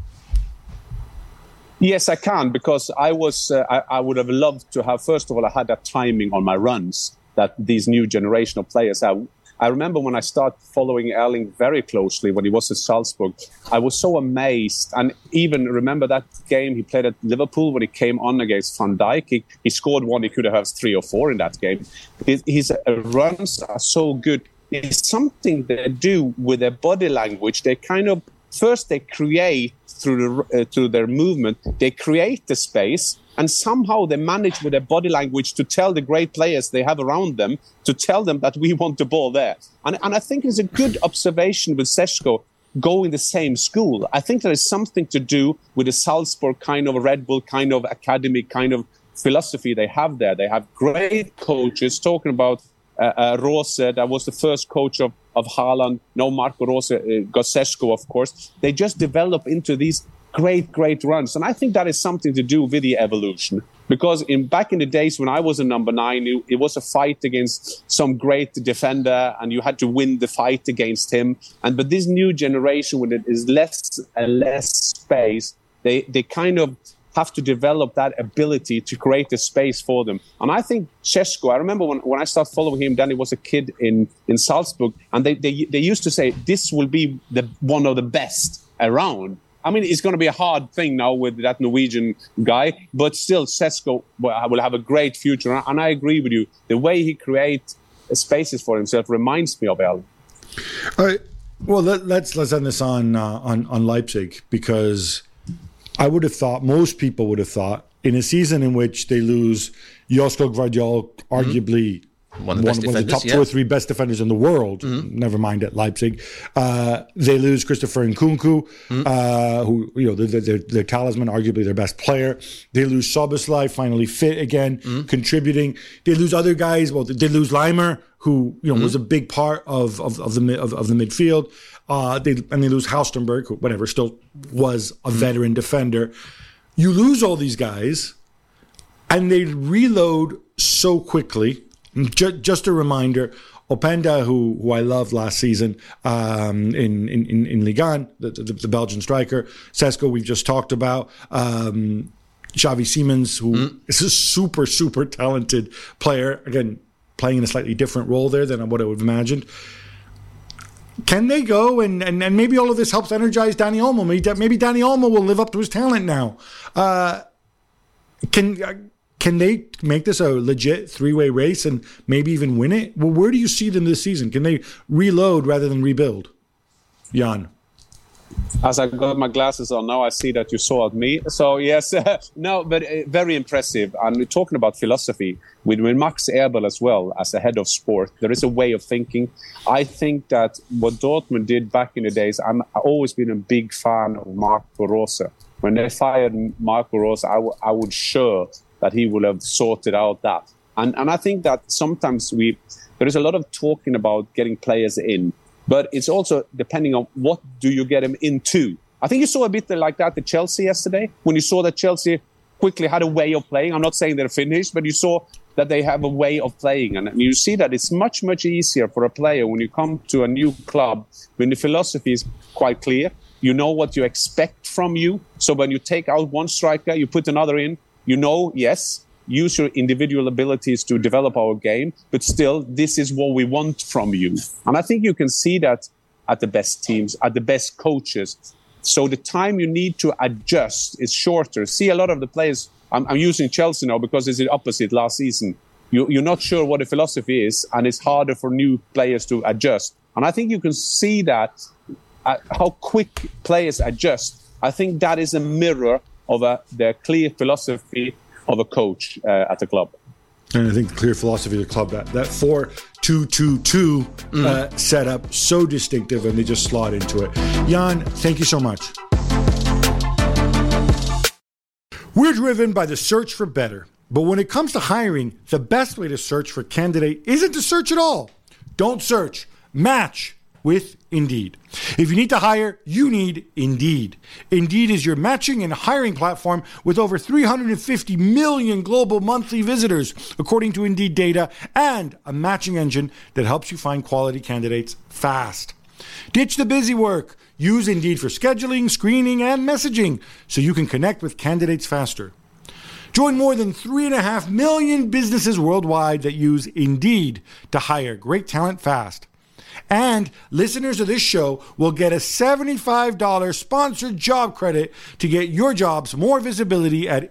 Yes, I can, because I would have loved to have, first of all, I had that timing on my runs that these new generation of players have. I remember when I started following Erling very closely when he was at Salzburg, I was so amazed. And even remember that game he played at Liverpool when he came on against Van Dijk. He scored one, he could have 3 or 4 in that game. His runs are so good. It's something they do with their body language. They kind of, first they create through their movement, they create the space, and somehow they manage with their body language to tell the great players they have around them, to tell them that we want the ball there. And I think it's a good observation with Sesko going the same school. I think there is something to do with the Salzburg kind of Red Bull kind of academy kind of philosophy they have there. They have great coaches, talking about Rose, that was the first coach of Haaland. No, Marco Rose, got Sesko, of course. They just develop into these great runs. And I think that is something to do with the evolution. Because back in the days when I was a number 9, it was a fight against some great defender and you had to win the fight against him. But this new generation, when it is less and less space, they kind of have to develop that ability to create the space for them. And I think Šeško, I remember when I started following him, then he was a kid in Salzburg, and they used to say, this will be one of the best around. I mean, it's going to be a hard thing now with that Norwegian guy, but still, Šeško will have a great future. And I agree with you. The way he creates spaces for himself reminds me of Erling. All right. Well, let's end this on Leipzig, because I would have thought, most people would have thought, in a season in which they lose Josko Gvardiol, arguably one of the top 2 or 3 best defenders in the world, never mind at Leipzig. They lose Christopher Nkunku, who, their talisman, arguably their best player. They lose Szoboszlai, finally fit again, contributing. They lose other guys. Well, they lose Leimer, who was a big part of the midfield. And they lose Halstenberg, who, still was a veteran defender. You lose all these guys, and they reload so quickly. Just a reminder, Openda, who I loved last season in Ligue 1, the Belgian striker. Šeško, we've just talked about. Xavi Simons, who is a super, super talented player. Again, playing in a slightly different role there than what I would have imagined. Can they go and maybe all of this helps energize Dani Olmo? Maybe Dani Olmo will live up to his talent now. Can they make this a legit 3-way race and maybe even win it? Well, where do you see them this season? Can they reload rather than rebuild? Jan. As I got my glasses on now, I see that you saw at me. So yes, no, but very impressive. And we're talking about philosophy with Max Eberl as well as a head of sport. There is a way of thinking. I think that what Dortmund did back in the days, I've always been a big fan of Marco Rose. When they fired Marco Rose, I would sure that he would have sorted out that. And I think that sometimes there is a lot of talking about getting players in, but it's also depending on what do you get them into. I think you saw a bit like that at Chelsea yesterday, when you saw that Chelsea quickly had a way of playing. I'm not saying they're finished, but you saw that they have a way of playing. And you see that it's much, much easier for a player when you come to a new club, when the philosophy is quite clear. You know what you expect from you. So when you take out one striker, you put another in, yes, use your individual abilities to develop our game, but still, this is what we want from you. And I think you can see that at the best teams, at the best coaches. So the time you need to adjust is shorter. See, a lot of the players, I'm using Chelsea now because it's the opposite last season. You're not sure what the philosophy is, and it's harder for new players to adjust. And I think you can see that how quick players adjust. I think that is a mirror of the clear philosophy of a coach at the club. And I think the clear philosophy of the club, that 4-2-2-2 setup, so distinctive, and they just slot into it. Jan, thank you so much. We're driven by the search for better. But when it comes to hiring, the best way to search for a candidate isn't to search at all. Don't search. Match with Indeed. If you need to hire, you need Indeed. Indeed is your matching and hiring platform with over 350 million global monthly visitors, according to Indeed data, and a matching engine that helps you find quality candidates fast. Ditch the busy work. Use Indeed for scheduling, screening, and messaging so you can connect with candidates faster. Join more than 3.5 million businesses worldwide that use Indeed to hire great talent fast. And listeners of this show will get a $75 sponsored job credit to get your jobs more visibility at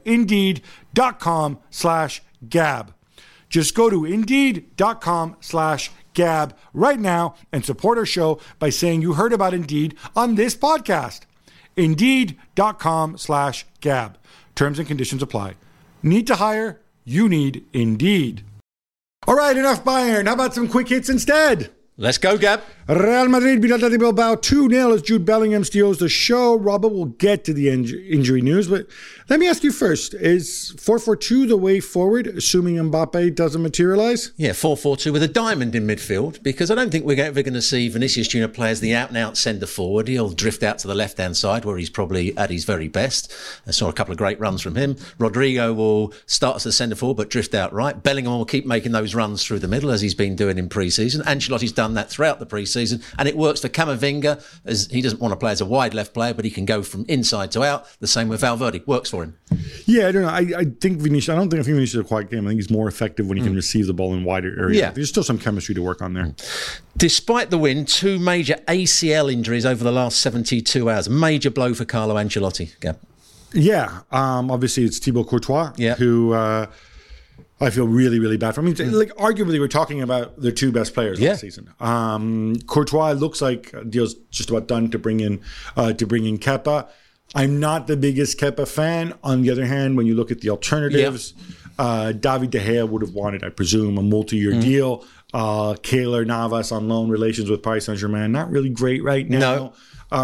Indeed.com/Gab. Just go to Indeed.com/Gab right now and support our show by saying you heard about Indeed on this podcast. Indeed.com/Gab. Terms and conditions apply. Need to hire? You need Indeed. All right, enough Bayern. How about some quick hits instead? Let's go, Gab. Real Madrid beat Athletic Bilbao 2-0 as Jude Bellingham steals the show. Robert will get to the injury news, but let me ask you first. Is 4-4-2 the way forward, assuming Mbappe doesn't materialise? Yeah, 4-4-2 with a diamond in midfield, because I don't think we're ever going to see Vinicius Junior play as the out-and-out centre-forward. He'll drift out to the left-hand side, where he's probably at his very best. I saw a couple of great runs from him. Rodrigo will start as a centre-forward, but drift out right. Bellingham will keep making those runs through the middle, as he's been doing in pre-season. Ancelotti's done that throughout the pre-season. pre-season, and it works for Camavinga, as he doesn't want to play as a wide left player, but he can go from inside to out. The same with Valverde. Works for him. Yeah, I don't know. I think Vinicius, I don't think Vinicius is a quiet game. I think he's more effective when he can receive the ball in wider areas. Yeah. There's still some chemistry to work on there. Despite the win, 2 major ACL injuries over the last 72 hours. Major blow for Carlo Ancelotti. Gab. Yeah, obviously it's Thibaut Courtois, who I feel really, really bad for. I mean, like arguably we're talking about their 2 best players last season. Courtois looks like the deal's just about done to bring in Kepa. I'm not the biggest Kepa fan. On the other hand, when you look at the alternatives, David De Gea would have wanted, I presume, a multi-year deal. Keylor Navas on loan, relations with Paris Saint-Germain, not really great right now. No.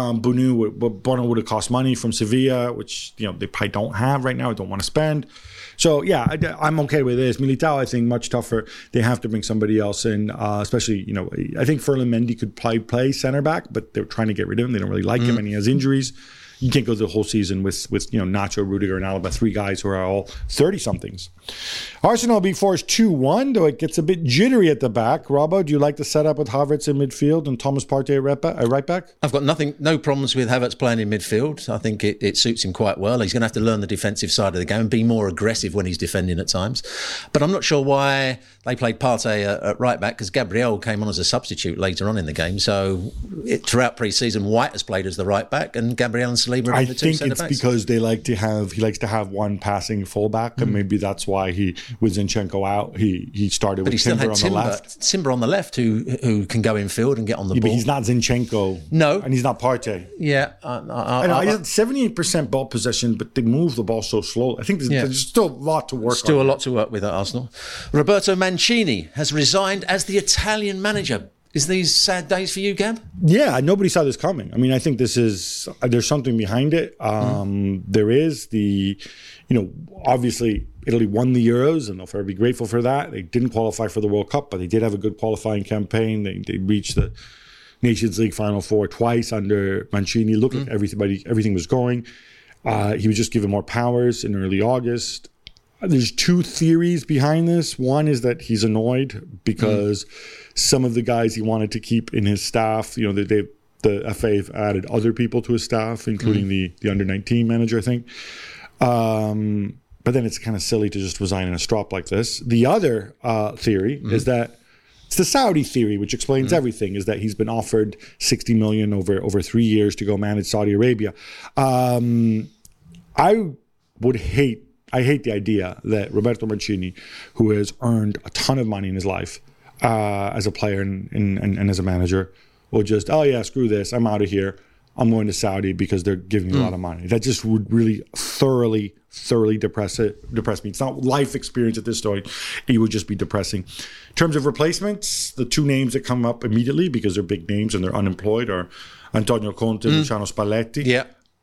Bono would have cost money from Sevilla, which they probably don't have right now. I don't want to spend. So yeah, I'm okay with this. Militao, I think, much tougher. They have to bring somebody else in, especially I think Ferland Mendy could play center back, but they're trying to get rid of him. They don't really like him, and he has injuries. You can't go the whole season with Nacho, Rudiger, and Alaba, 3 guys who are all 30-somethings. Arsenal beat Forest 2-1, though it gets a bit jittery at the back. Robbo, do you like the setup with Havertz in midfield and Thomas Partey right back? I've got no problems with Havertz playing in midfield. I think it suits him quite well. He's going to have to learn the defensive side of the game and be more aggressive when he's defending at times. But I'm not sure why they played Partey at right back, because Gabriel came on as a substitute later on in the game. So throughout pre-season, White has played as the right back and Gabriel and Saliba are the 2 centre backs. I think it's because he likes to have one passing fullback, and maybe that's why with Zinchenko out, he started with Timber on the left. Timber on the left, who can go in field and get on the ball. But he's not Zinchenko. No. And he's not Partey. Yeah. I know, he had 78% ball possession, but they move the ball so slow. I think there's still a lot to work on. Still a lot to work with at Arsenal. Roberto Mancini has resigned as the Italian manager. Is these sad days for you, Gab? Yeah, nobody saw this coming. I mean, I think there's something behind it. There is obviously Italy won the Euros, and they'll forever be grateful for that. They didn't qualify for the World Cup, but they did have a good qualifying campaign. They reached the Nations League Final Four twice under Mancini. Looked like everything was going. He was just given more powers in early August. There's 2 theories behind this. One is that he's annoyed because some of the guys he wanted to keep in his staff, the FA have added other people to his staff, including the under-19 manager, I think. But then it's kind of silly to just resign in a strop like this. The other theory is that it's the Saudi theory, which explains everything, is that he's been offered $60 million over 3 years to go manage Saudi Arabia. I hate the idea that Roberto Mancini, who has earned a ton of money in his life as a player and as a manager, will just, screw this, I'm out of here. I'm going to Saudi because they're giving me a lot of money. That just would really thoroughly depress me. It's not life experience at this point. It would just be depressing. In terms of replacements, the 2 names that come up immediately because they're big names and they're unemployed are Antonio Conte and Luciano Spalletti. Yeah.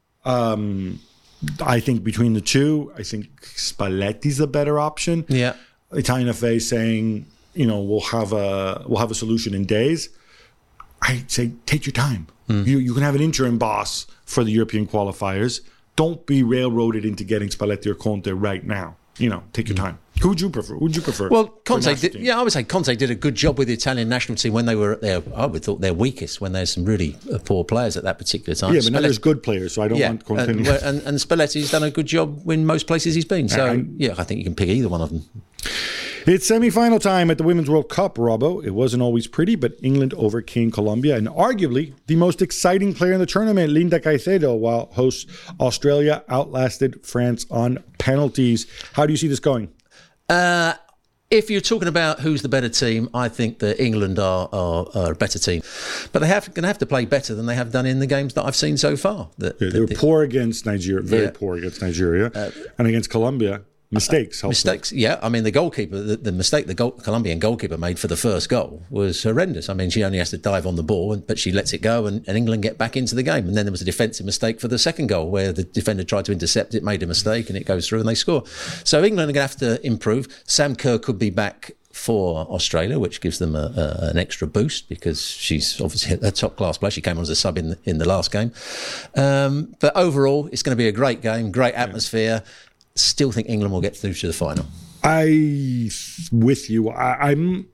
I think between the 2, I think Spalletti's a better option. Yeah. Italian FA saying, we'll have a solution in days. I say take your time. You can have an interim boss for the European qualifiers. Don't be railroaded into getting Spalletti or Conte right now. Take your time. Who would you prefer? Well, Conte did, I would say Conte did a good job with the Italian national team when they were at their weakest, when there's some really poor players at that particular time. Yeah, but now there's good players, so I don't want Conte. And Spalletti's done a good job in most places he's been. So, I think you can pick either one of them. It's semi-final time at the Women's World Cup, Robbo. It wasn't always pretty, but England overcame Colombia, and arguably the most exciting player in the tournament, Linda Caicedo, while hosts Australia outlasted France on penalties. How do you see this going? If you're talking about who's the better team, I think that England are a better team. But they're going to have to play better than they have done in the games that I've seen so far. They were poor against Nigeria, very poor against Nigeria, and against Colombia. Mistakes. Yeah. I mean, the goalkeeper, the mistake the Colombian goalkeeper made for the first goal was horrendous. I mean, she only has to dive on the ball, but she lets it go and England get back into the game. And then there was a defensive mistake for the second goal where the defender tried to intercept it, made a mistake, and it goes through and they score. So England are going to have to improve. Sam Kerr could be back for Australia, which gives them an extra boost because she's obviously a top-class player. She came on as a sub in the last game. But overall, it's going to be a great game, great atmosphere. Still think England will get through to the final. With you.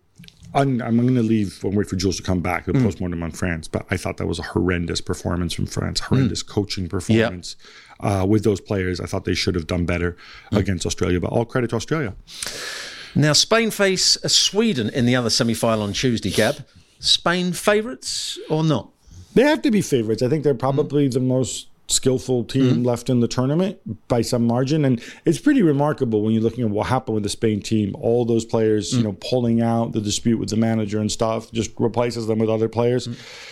I'm going to leave and wait for Jules to come back to postmortem on France, but I thought that was a horrendous performance from France, horrendous coaching performance with those players. I thought they should have done better against Australia, but all credit to Australia. Now, Spain face Sweden in the other semi-final on Tuesday, Gab. Spain favourites or not? They have to be favourites. I think they're probably the most skillful team left in the tournament by some margin, and it's pretty remarkable when you're looking at what happened with the Spain team. All those players, pulling out, the dispute with the manager and stuff, just replaces them with other players.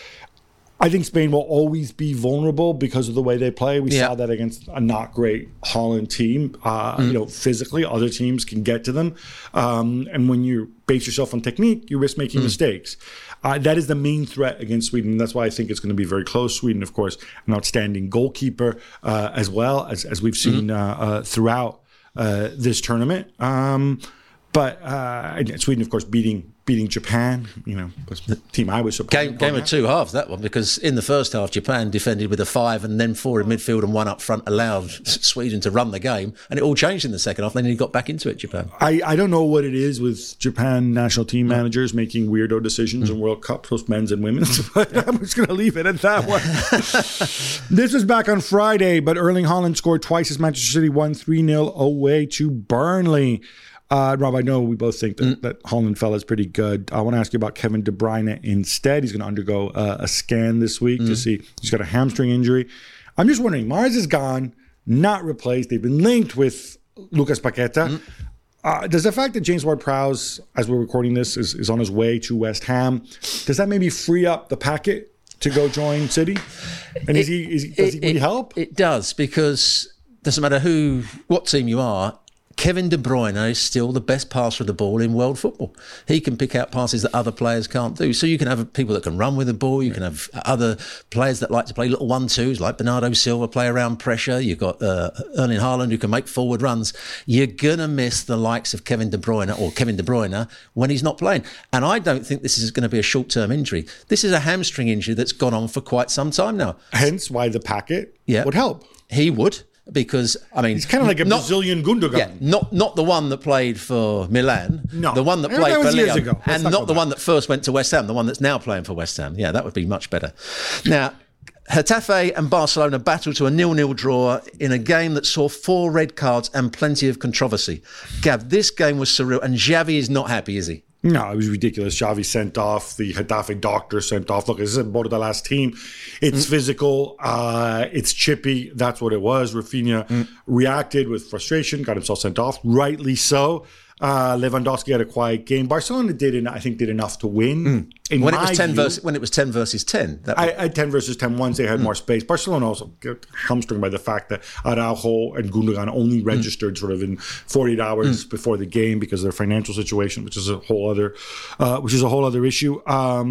I think Spain will always be vulnerable because of the way they play. We saw that against a not great Holland team. Physically, other teams can get to them, and when you base yourself on technique, you risk making mistakes. That is the main threat against Sweden. That's why I think it's going to be very close. Sweden, of course, an outstanding goalkeeper as well, as we've seen throughout this tournament. But Sweden, of course, beating Japan, was the team I was supporting. Game of two halves, that one, because in the first half, Japan defended with a 5 and then 4 in midfield and 1 up front, allowed Sweden to run the game, and it all changed in the second half. Then he got back into it, Japan. I don't know what it is with Japan national team managers making weirdo decisions in World Cup, both men's and women's, but I'm just going to leave it at that one. This was back on Friday, but Erling Haaland scored twice as Manchester City won 3-0 away to Burnley. Rob, I know we both think that Haaland fella's pretty good. I want to ask you about Kevin De Bruyne instead. He's going to undergo a scan this week to see he's got a hamstring injury. I'm just wondering, Mars is gone, not replaced. They've been linked with Lucas Paqueta. Does the fact that James Ward-Prowse, as we're recording this, is on his way to West Ham, does that maybe free up the packet to go join City? And does he help? It does, because it doesn't matter what team you are, Kevin De Bruyne is still the best passer of the ball in world football. He can pick out passes that other players can't do. So you can have people that can run with the ball. You can have other players that like to play little 1-2s, like Bernardo Silva, play around pressure. You've got Erling Haaland, who can make forward runs. You're going to miss the likes of Kevin De Bruyne when he's not playing. And I don't think this is going to be a short-term injury. This is a hamstring injury that's gone on for quite some time now. Hence why the packet would help. He would. Because, he's kind of like a Brazilian Gundogan. Yeah, not the one that played for Milan. No. The one that played for Lyon. And not the that. one that first went to West Ham, the one that's now playing for West Ham. Yeah, that would be much better. Now, Getafe and Barcelona battled to a 0-0 draw in a game that saw 4 red cards and plenty of controversy. Gav, this game was surreal, and Xavi is not happy, is he? No, it was ridiculous. Xavi sent off. The Getafe doctor sent off. Look, this is Bordalás team. It's physical. It's chippy. That's what it was. Rafinha reacted with frustration, got himself sent off. Rightly so. Lewandowski had a quiet game. Barcelona did enough to win. When it was 10 versus 10. I had 10 versus 10 once they had more space. Barcelona also got hamstrung by the fact that Araujo and Gundogan only registered sort of in 48 hours before the game because of their financial situation, which is a whole other issue.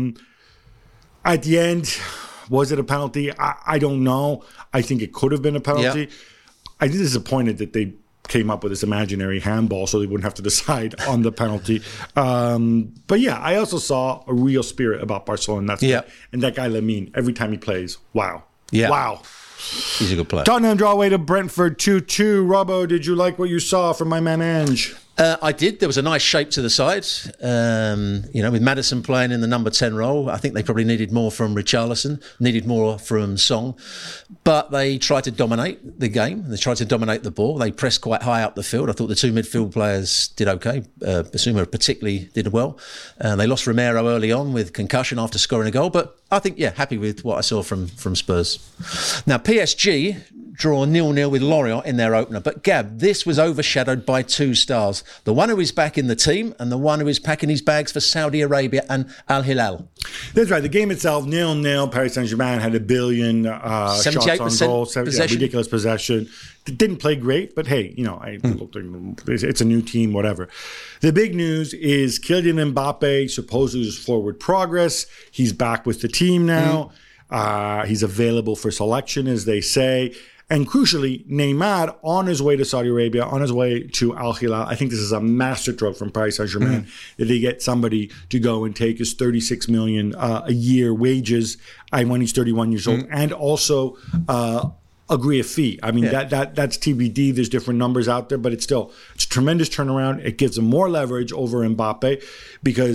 At the end, was it a penalty? I don't know. I think it could have been a penalty. Yeah. I'm disappointed that they came up with this imaginary handball so they wouldn't have to decide on the penalty. But yeah, I also saw a real spirit about Barcelona. And that guy Lamine, every time he plays, wow. Yeah. Wow. He's a good player. Tottenham draw away to Brentford 2-2. Robbo, did you like what you saw from my man Ange? I did. There was a nice shape to the side. With Maddison playing in the number 10 role, I think they probably needed more from Richarlison, needed more from Song. But they tried to dominate the game. They tried to dominate the ball. They pressed quite high up the field. I thought the 2 midfield players did okay. Basuma particularly did well. They lost Romero early on with concussion after scoring a goal. But I think, happy with what I saw from Spurs. Now, PSG draw 0-0 with Lorient in their opener. But Gab, this was overshadowed by 2 stars. The one who is back in the team and the one who is packing his bags for Saudi Arabia and Al Hilal. That's right. The game itself, 0-0. Paris Saint-Germain had 1 billion shots on goal. Ridiculous possession. Didn't play great, but hey, it's a new team, whatever. The big news is Kylian Mbappe supposedly is forward progress. He's back with the team now. He's available for selection, as they say. And crucially, Neymar on his way to Saudi Arabia, on his way to Al Hilal. I think this is a masterstroke from Paris Saint-Germain that they get somebody to go and take his 36 million a year wages when he's 31 years old, and also agree a fee. I mean, that's TBD. There's different numbers out there, but it's a tremendous turnaround. It gives them more leverage over Mbappe because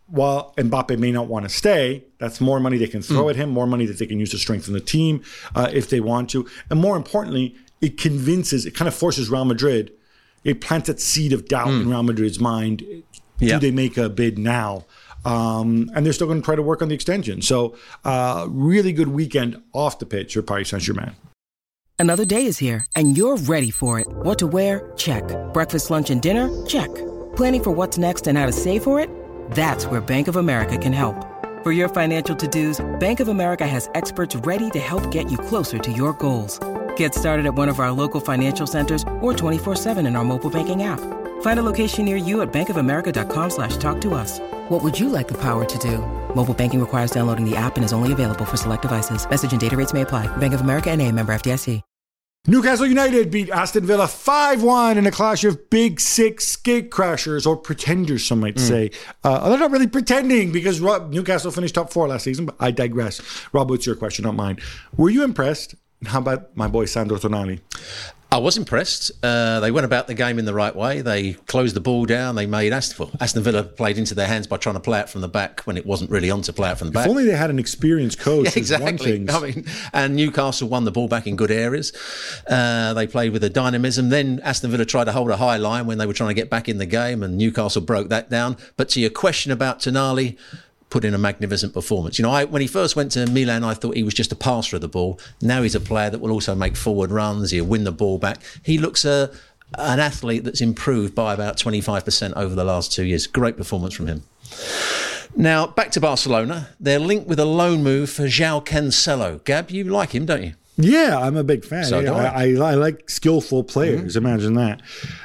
while Mbappe may not want to stay, that's more money they can throw at him, more money that they can use to strengthen the team if they want to. And more importantly, it kind of forces Real Madrid, it plants that seed of doubt in Real Madrid's mind. Do they make a bid now? And they're still going to try to work on the extension. So really good weekend off the pitch for Paris Saint-Germain. Another day is here, and you're ready for it. What to wear? Check. Breakfast, lunch, and dinner? Check. Planning for what's next and how to save for it? That's where Bank of America can help. For your financial to-dos, Bank of America has experts ready to help get you closer to your goals. Get started at one of our local financial centers or 24/7 in our mobile banking app. Find a location near you at bankofamerica.com/talktous. What would you like the power to do? Mobile banking requires downloading the app and is only available for select devices. Message and data rates may apply. Bank of America N.A., member FDIC. Newcastle United beat Aston Villa 5-1 in a clash of Big Six gatecrashers, or pretenders, some might say. They're not really pretending because Newcastle finished top 4 last season, but I digress. Rob, what's your question, not mine? Were you impressed? And how about my boy Sandro Tonali? I was impressed. They went about the game in the right way. They closed the ball down. They made Aston Villa played into their hands by trying to play it from the back when it wasn't really on to play it from the back. If only they had an experienced coach. Yeah, exactly. And Newcastle won the ball back in good areas. They played with a dynamism. Then Aston Villa tried to hold a high line when they were trying to get back in the game, and Newcastle broke that down. But to your question about Tonali, put in a magnificent performance. When he first went to Milan, I thought he was just a passer of the ball. Now he's a player that will also make forward runs. He'll win the ball back. He looks an athlete that's improved by about 25% over the last 2 years. Great performance from him. Now, back to Barcelona. They're linked with a loan move for João Cancelo. Gab, you like him, don't you? Yeah, I'm a big fan. So do I like skillful players. Imagine that.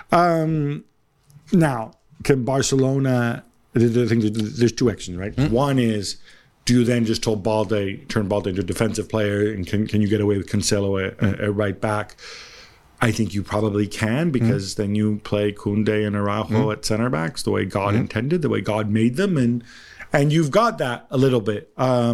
Now, can Barcelona... I think there's two actions, right? One is, do you then just turn Balde into a defensive player, and can you get away with Cancelo at right back? I think you probably can, because then you play Koundé and Araujo at center backs the way God intended, the way God made them, and you've got that a little bit.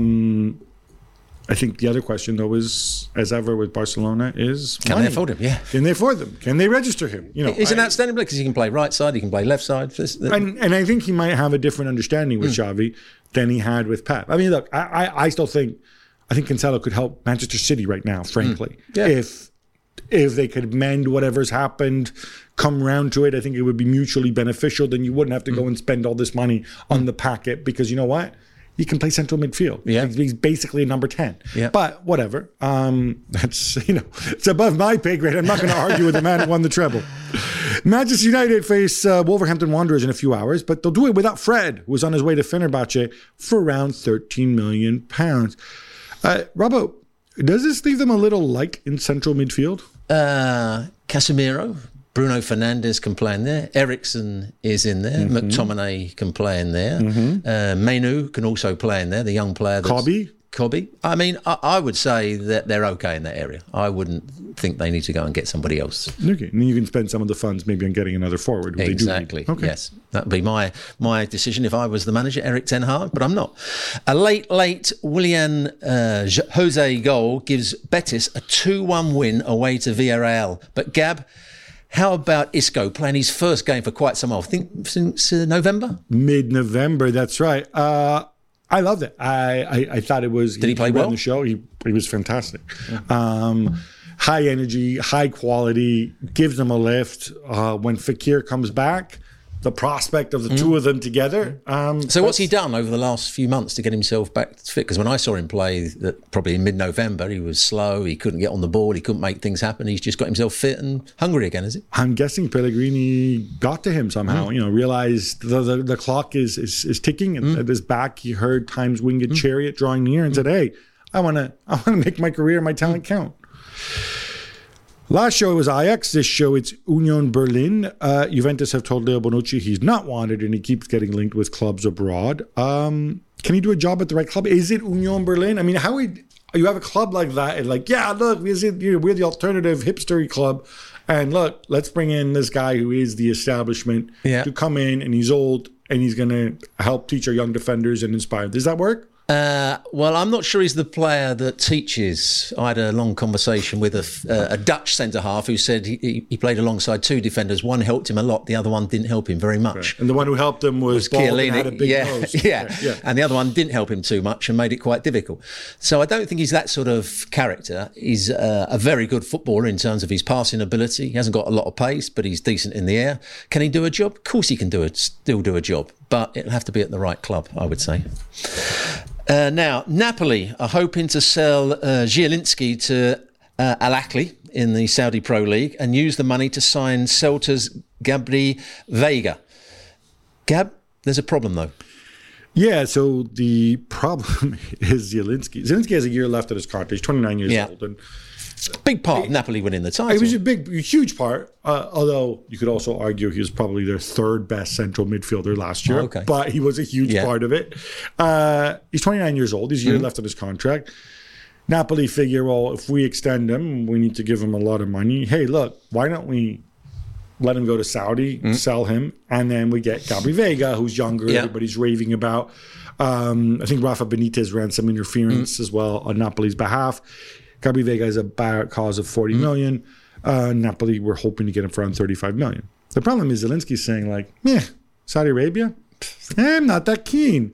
I think the other question, though, is, as ever with Barcelona, is can they afford him? Yeah. Can they afford them? Can they register him? He's an outstanding player because he can play right side, he can play left side. And I think he might have a different understanding with Xavi than he had with Pep. I mean, look, I still think Cancelo could help Manchester City right now, frankly. If they could mend whatever's happened, come round to it, I think it would be mutually beneficial. Then you wouldn't have to go and spend all this money on the packet, because you know what? He can play central midfield. Yeah. He's basically a number 10. Yeah. But whatever. That's, it's above my pay grade. I'm not going to argue with the man who won the treble. Manchester United face Wolverhampton Wanderers in a few hours, but they'll do it without Fred, who was on his way to Fenerbahce for around £13 million. Robbo, does this leave them a little light in central midfield? Casemiro, Bruno Fernandes can play in there. Eriksen is in there. McTominay can play in there. Menu can also play in there, the young player. Cobby. I mean, I would say that they're okay in that area. I wouldn't think they need to go and get somebody else. Okay, and you can spend some of the funds maybe on getting another forward. Exactly, yes. That would be my decision if I was the manager, Erik ten Hag, but I'm not. A late Willian Jose goal gives Betis a 2-1 win away to Villarreal. But Gab, how about Isco playing his first game for quite some while? I think since November? Mid-November, that's right. I loved it. I thought it was... Did he play well? On the show, he was fantastic. High energy, high quality, gives them a lift. When Fekir comes back, the prospect of the two of them together. So what's he done over the last few months to get himself back fit? Because when I saw him play, probably in mid-November, he was slow, he couldn't get on the ball, he couldn't make things happen. He's just got himself fit and hungry again, is it? I'm guessing Pellegrini got to him somehow, realized the clock is ticking, and at his back he heard Time's winged chariot drawing near and said, hey, I want to make my career and my talent count. Last show it was Ajax. This show it's Union Berlin. Juventus have told Leo Bonucci he's not wanted and he keeps getting linked with clubs abroad. Can he do a job at the right club? Is it Union Berlin? I mean, how would you have a club like that and look, we're the alternative hipstery club, and look, let's bring in this guy who is the establishment to come in, and he's old and he's going to help teach our young defenders and inspire. Does that work? Well, I'm not sure he's the player that teaches. I had a long conversation with a Dutch centre-half who said he played alongside two defenders. One helped him a lot, the other one didn't help him very much. Right. And the one who helped him was bald and had a big nose. Yeah. And the other one didn't help him too much and made it quite difficult. So I don't think he's that sort of character. He's a very good footballer in terms of his passing ability. He hasn't got a lot of pace, but he's decent in the air. Can he do a job? Of course he can still do a job, but it'll have to be at the right club, I would say. Now, Napoli are hoping to sell Zielinski to Al Ahly in the Saudi Pro League and use the money to sign Celta's Gabri Veiga. Gab, there's a problem though. Yeah, so the problem is Zielinski. Zielinski has a year left of his contract. He's 29 years old. And big part of Napoli winning the title. It was a huge part, although you could also argue he was probably their third best central midfielder last year. Okay. But he was a huge part of it. He's 29 years old. He's a year left of his contract. Napoli figure, well, if we extend him, we need to give him a lot of money. Hey, look, why don't we let him go to Saudi, sell him, and then we get Gabri Veiga, who's younger, everybody's raving about. I think Rafa Benitez ran some interference as well on Napoli's behalf. Gabri Veiga is a buyout cause of 40 million. Napoli were hoping to get him for around 35 million. The problem is Zielinski's saying like, Saudi Arabia? I'm not that keen.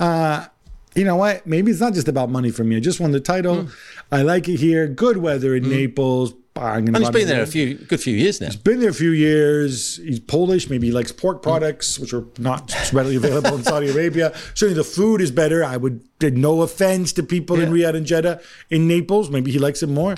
You know what? Maybe it's not just about money for me. I just won the title. I like it here. Good weather in Naples. And he's been there a good few years now. He's been there a few years. He's Polish. Maybe he likes pork products, which are not readily available in Saudi Arabia. Certainly the food is better. I would, no offense to people in Riyadh and Jeddah, in Naples. Maybe he likes it more.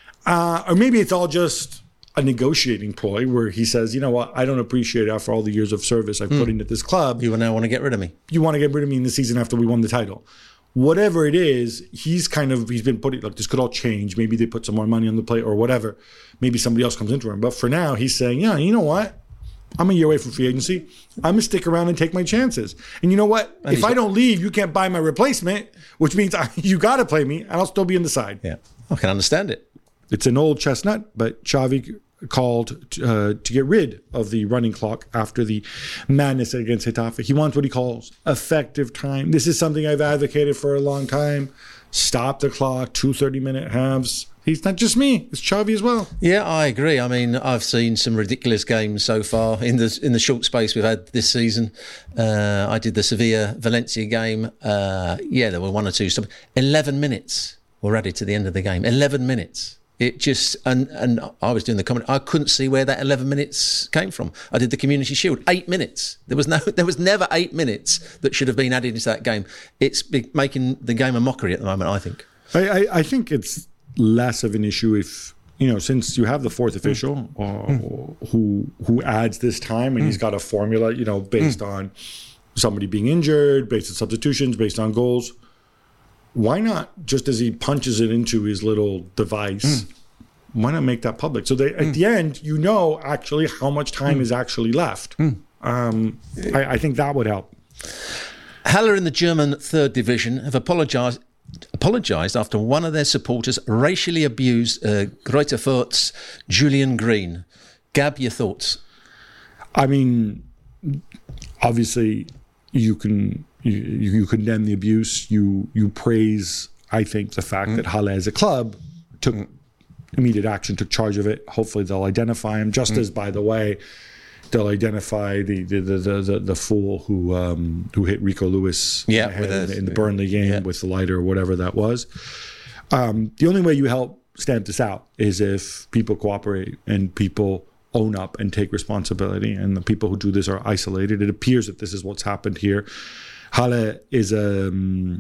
Or maybe it's all just a negotiating ploy where he says, you know what, I don't appreciate it after all the years of service I've put into this club. You now want to get rid of me. You want to get rid of me in the season after we won the title. Whatever it is, he's been putting, look, this could all change. Maybe they put some more money on the plate or whatever. Maybe somebody else comes into him. But for now, he's saying, yeah, you know what? I'm a year away from free agency. I'm going to stick around and take my chances. And you know what? If I don't leave, you can't buy my replacement, which means you got to play me and I'll still be in the side. Yeah, I can understand it. It's an old chestnut, but Xavi called to get rid of the running clock after the madness against Getafe. He wants what he calls effective time. This is something I've advocated for a long time. Stop the clock, 2 30-minute halves. He's not just me, it's Xavi as well. Yeah, I agree. I mean, I've seen some ridiculous games so far in the short space we've had this season. I did the Sevilla-Valencia game. There were 1 or 2 stops. 11 minutes were added to the end of the game. 11 minutes. It just, and I was doing the comment, I couldn't see where that 11 minutes came from. I did the Community Shield, 8 minutes. There was never 8 minutes that should have been added into that game. It's making the game a mockery at the moment, I think. I think it's less of an issue if, since you have the fourth official who adds this time and he's got a formula, based on somebody being injured, based on substitutions, based on goals. Why not, just as he punches it into his little device, why not make that public? So at the end, actually how much time is actually left. I think that would help. Halle in the German third division have apologised after one of their supporters racially abused Greuther Fürth's Julian Green. Gab, your thoughts? I mean, obviously, you condemn the abuse. You praise, I think, the fact that Halle as a club took immediate action, took charge of it. Hopefully they'll identify him, just as, by the way, they'll identify the fool who hit Rico Lewis in the Burnley game with the lighter or whatever that was. The only way you help stamp this out is if people cooperate and people own up and take responsibility, and the people who do this are isolated. It appears that this is what's happened here. Halle is they're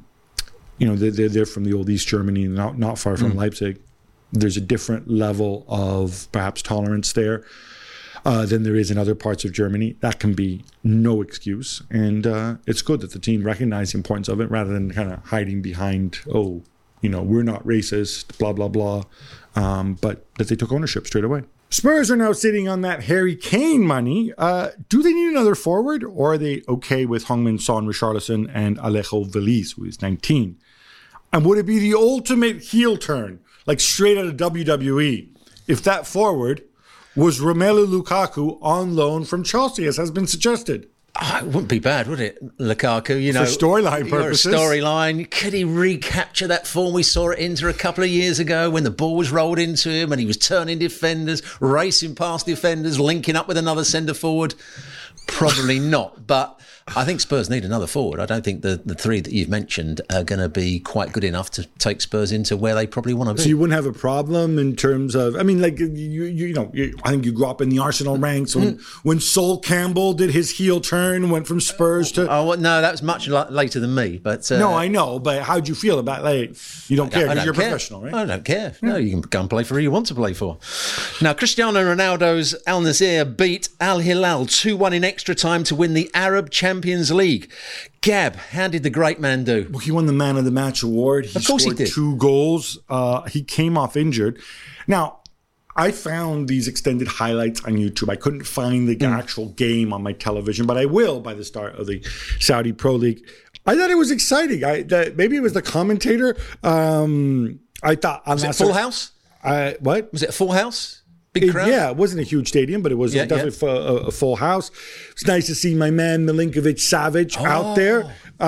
from the old East Germany, not far from Leipzig. There's a different level of perhaps tolerance there than there is in other parts of Germany. That can be no excuse, and it's good that the team recognized the importance of it rather than kind of hiding behind, we're not racist, blah blah blah, but that they took ownership straight away. Spurs are now sitting on that Harry Kane money. Do they need another forward, or are they okay with Heung-min Son, Richarlison, and Alejo Veliz, who is 19? And would it be the ultimate heel turn, like straight out of WWE, if that forward was Romelu Lukaku on loan from Chelsea, as has been suggested? It wouldn't be bad, would it, Lukaku? You know, for storyline purposes. Storyline. Could he recapture that form we saw at Inter a couple of years ago when the ball was rolled into him and he was turning defenders, racing past defenders, linking up with another centre forward? Probably not, but I think Spurs need another forward. I don't think the three that you've mentioned are going to be quite good enough to take Spurs into where they probably want to be. So you wouldn't have a problem in terms of, I mean, like, I think you grew up in the Arsenal ranks when Sol Campbell did his heel turn, went from Spurs to... Oh, no, that was much later than me, but... No, I know, but how'd you feel about, like, you don't care because you're a professional, right? I don't care. No, you can go and play for who you want to play for. Now, Cristiano Ronaldo's Al Nassr beat Al Hilal 2-1 in extra time to win the Arab Champions League. Gab, how did the great man do? Well, he won the Man of the Match award. He scored 2 goals. He came off injured. Now, I found these extended highlights on YouTube. I couldn't find the actual game on my television, but I will by the start of the Saudi Pro League. I thought it was exciting. Maybe it was the commentator. I thought... Was it Full House? What? Was it a Full House? Big crowd? Yeah, it wasn't a huge stadium, but it was definitely a full house. It's nice to see my man Milinkovic-Savic out there.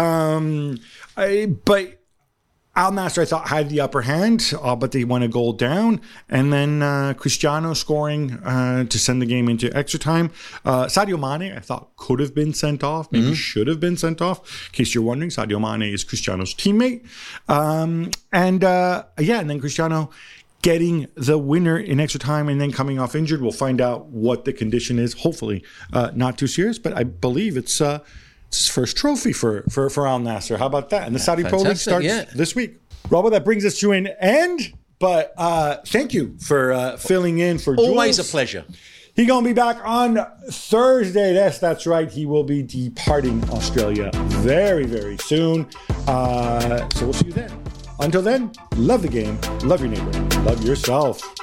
But Al Nassr, I thought, had the upper hand, but they won a goal down. And then Cristiano scoring to send the game into extra time. Sadio Mane, I thought, could have been sent off. Maybe should have been sent off. In case you're wondering, Sadio Mane is Cristiano's teammate. And then Cristiano getting the winner in extra time and then coming off injured. We'll find out what the condition is. Hopefully not too serious, but I believe it's his first trophy for Al Nassr. How about that? And the Saudi Pro League starts this week. Robert, that brings us to an end, but thank you for filling in for Jules. Always a pleasure. He's going to be back on Thursday. Yes, that's right. He will be departing Australia very, very soon. So we'll see you then. Until then, love the game, love your neighbor, love yourself.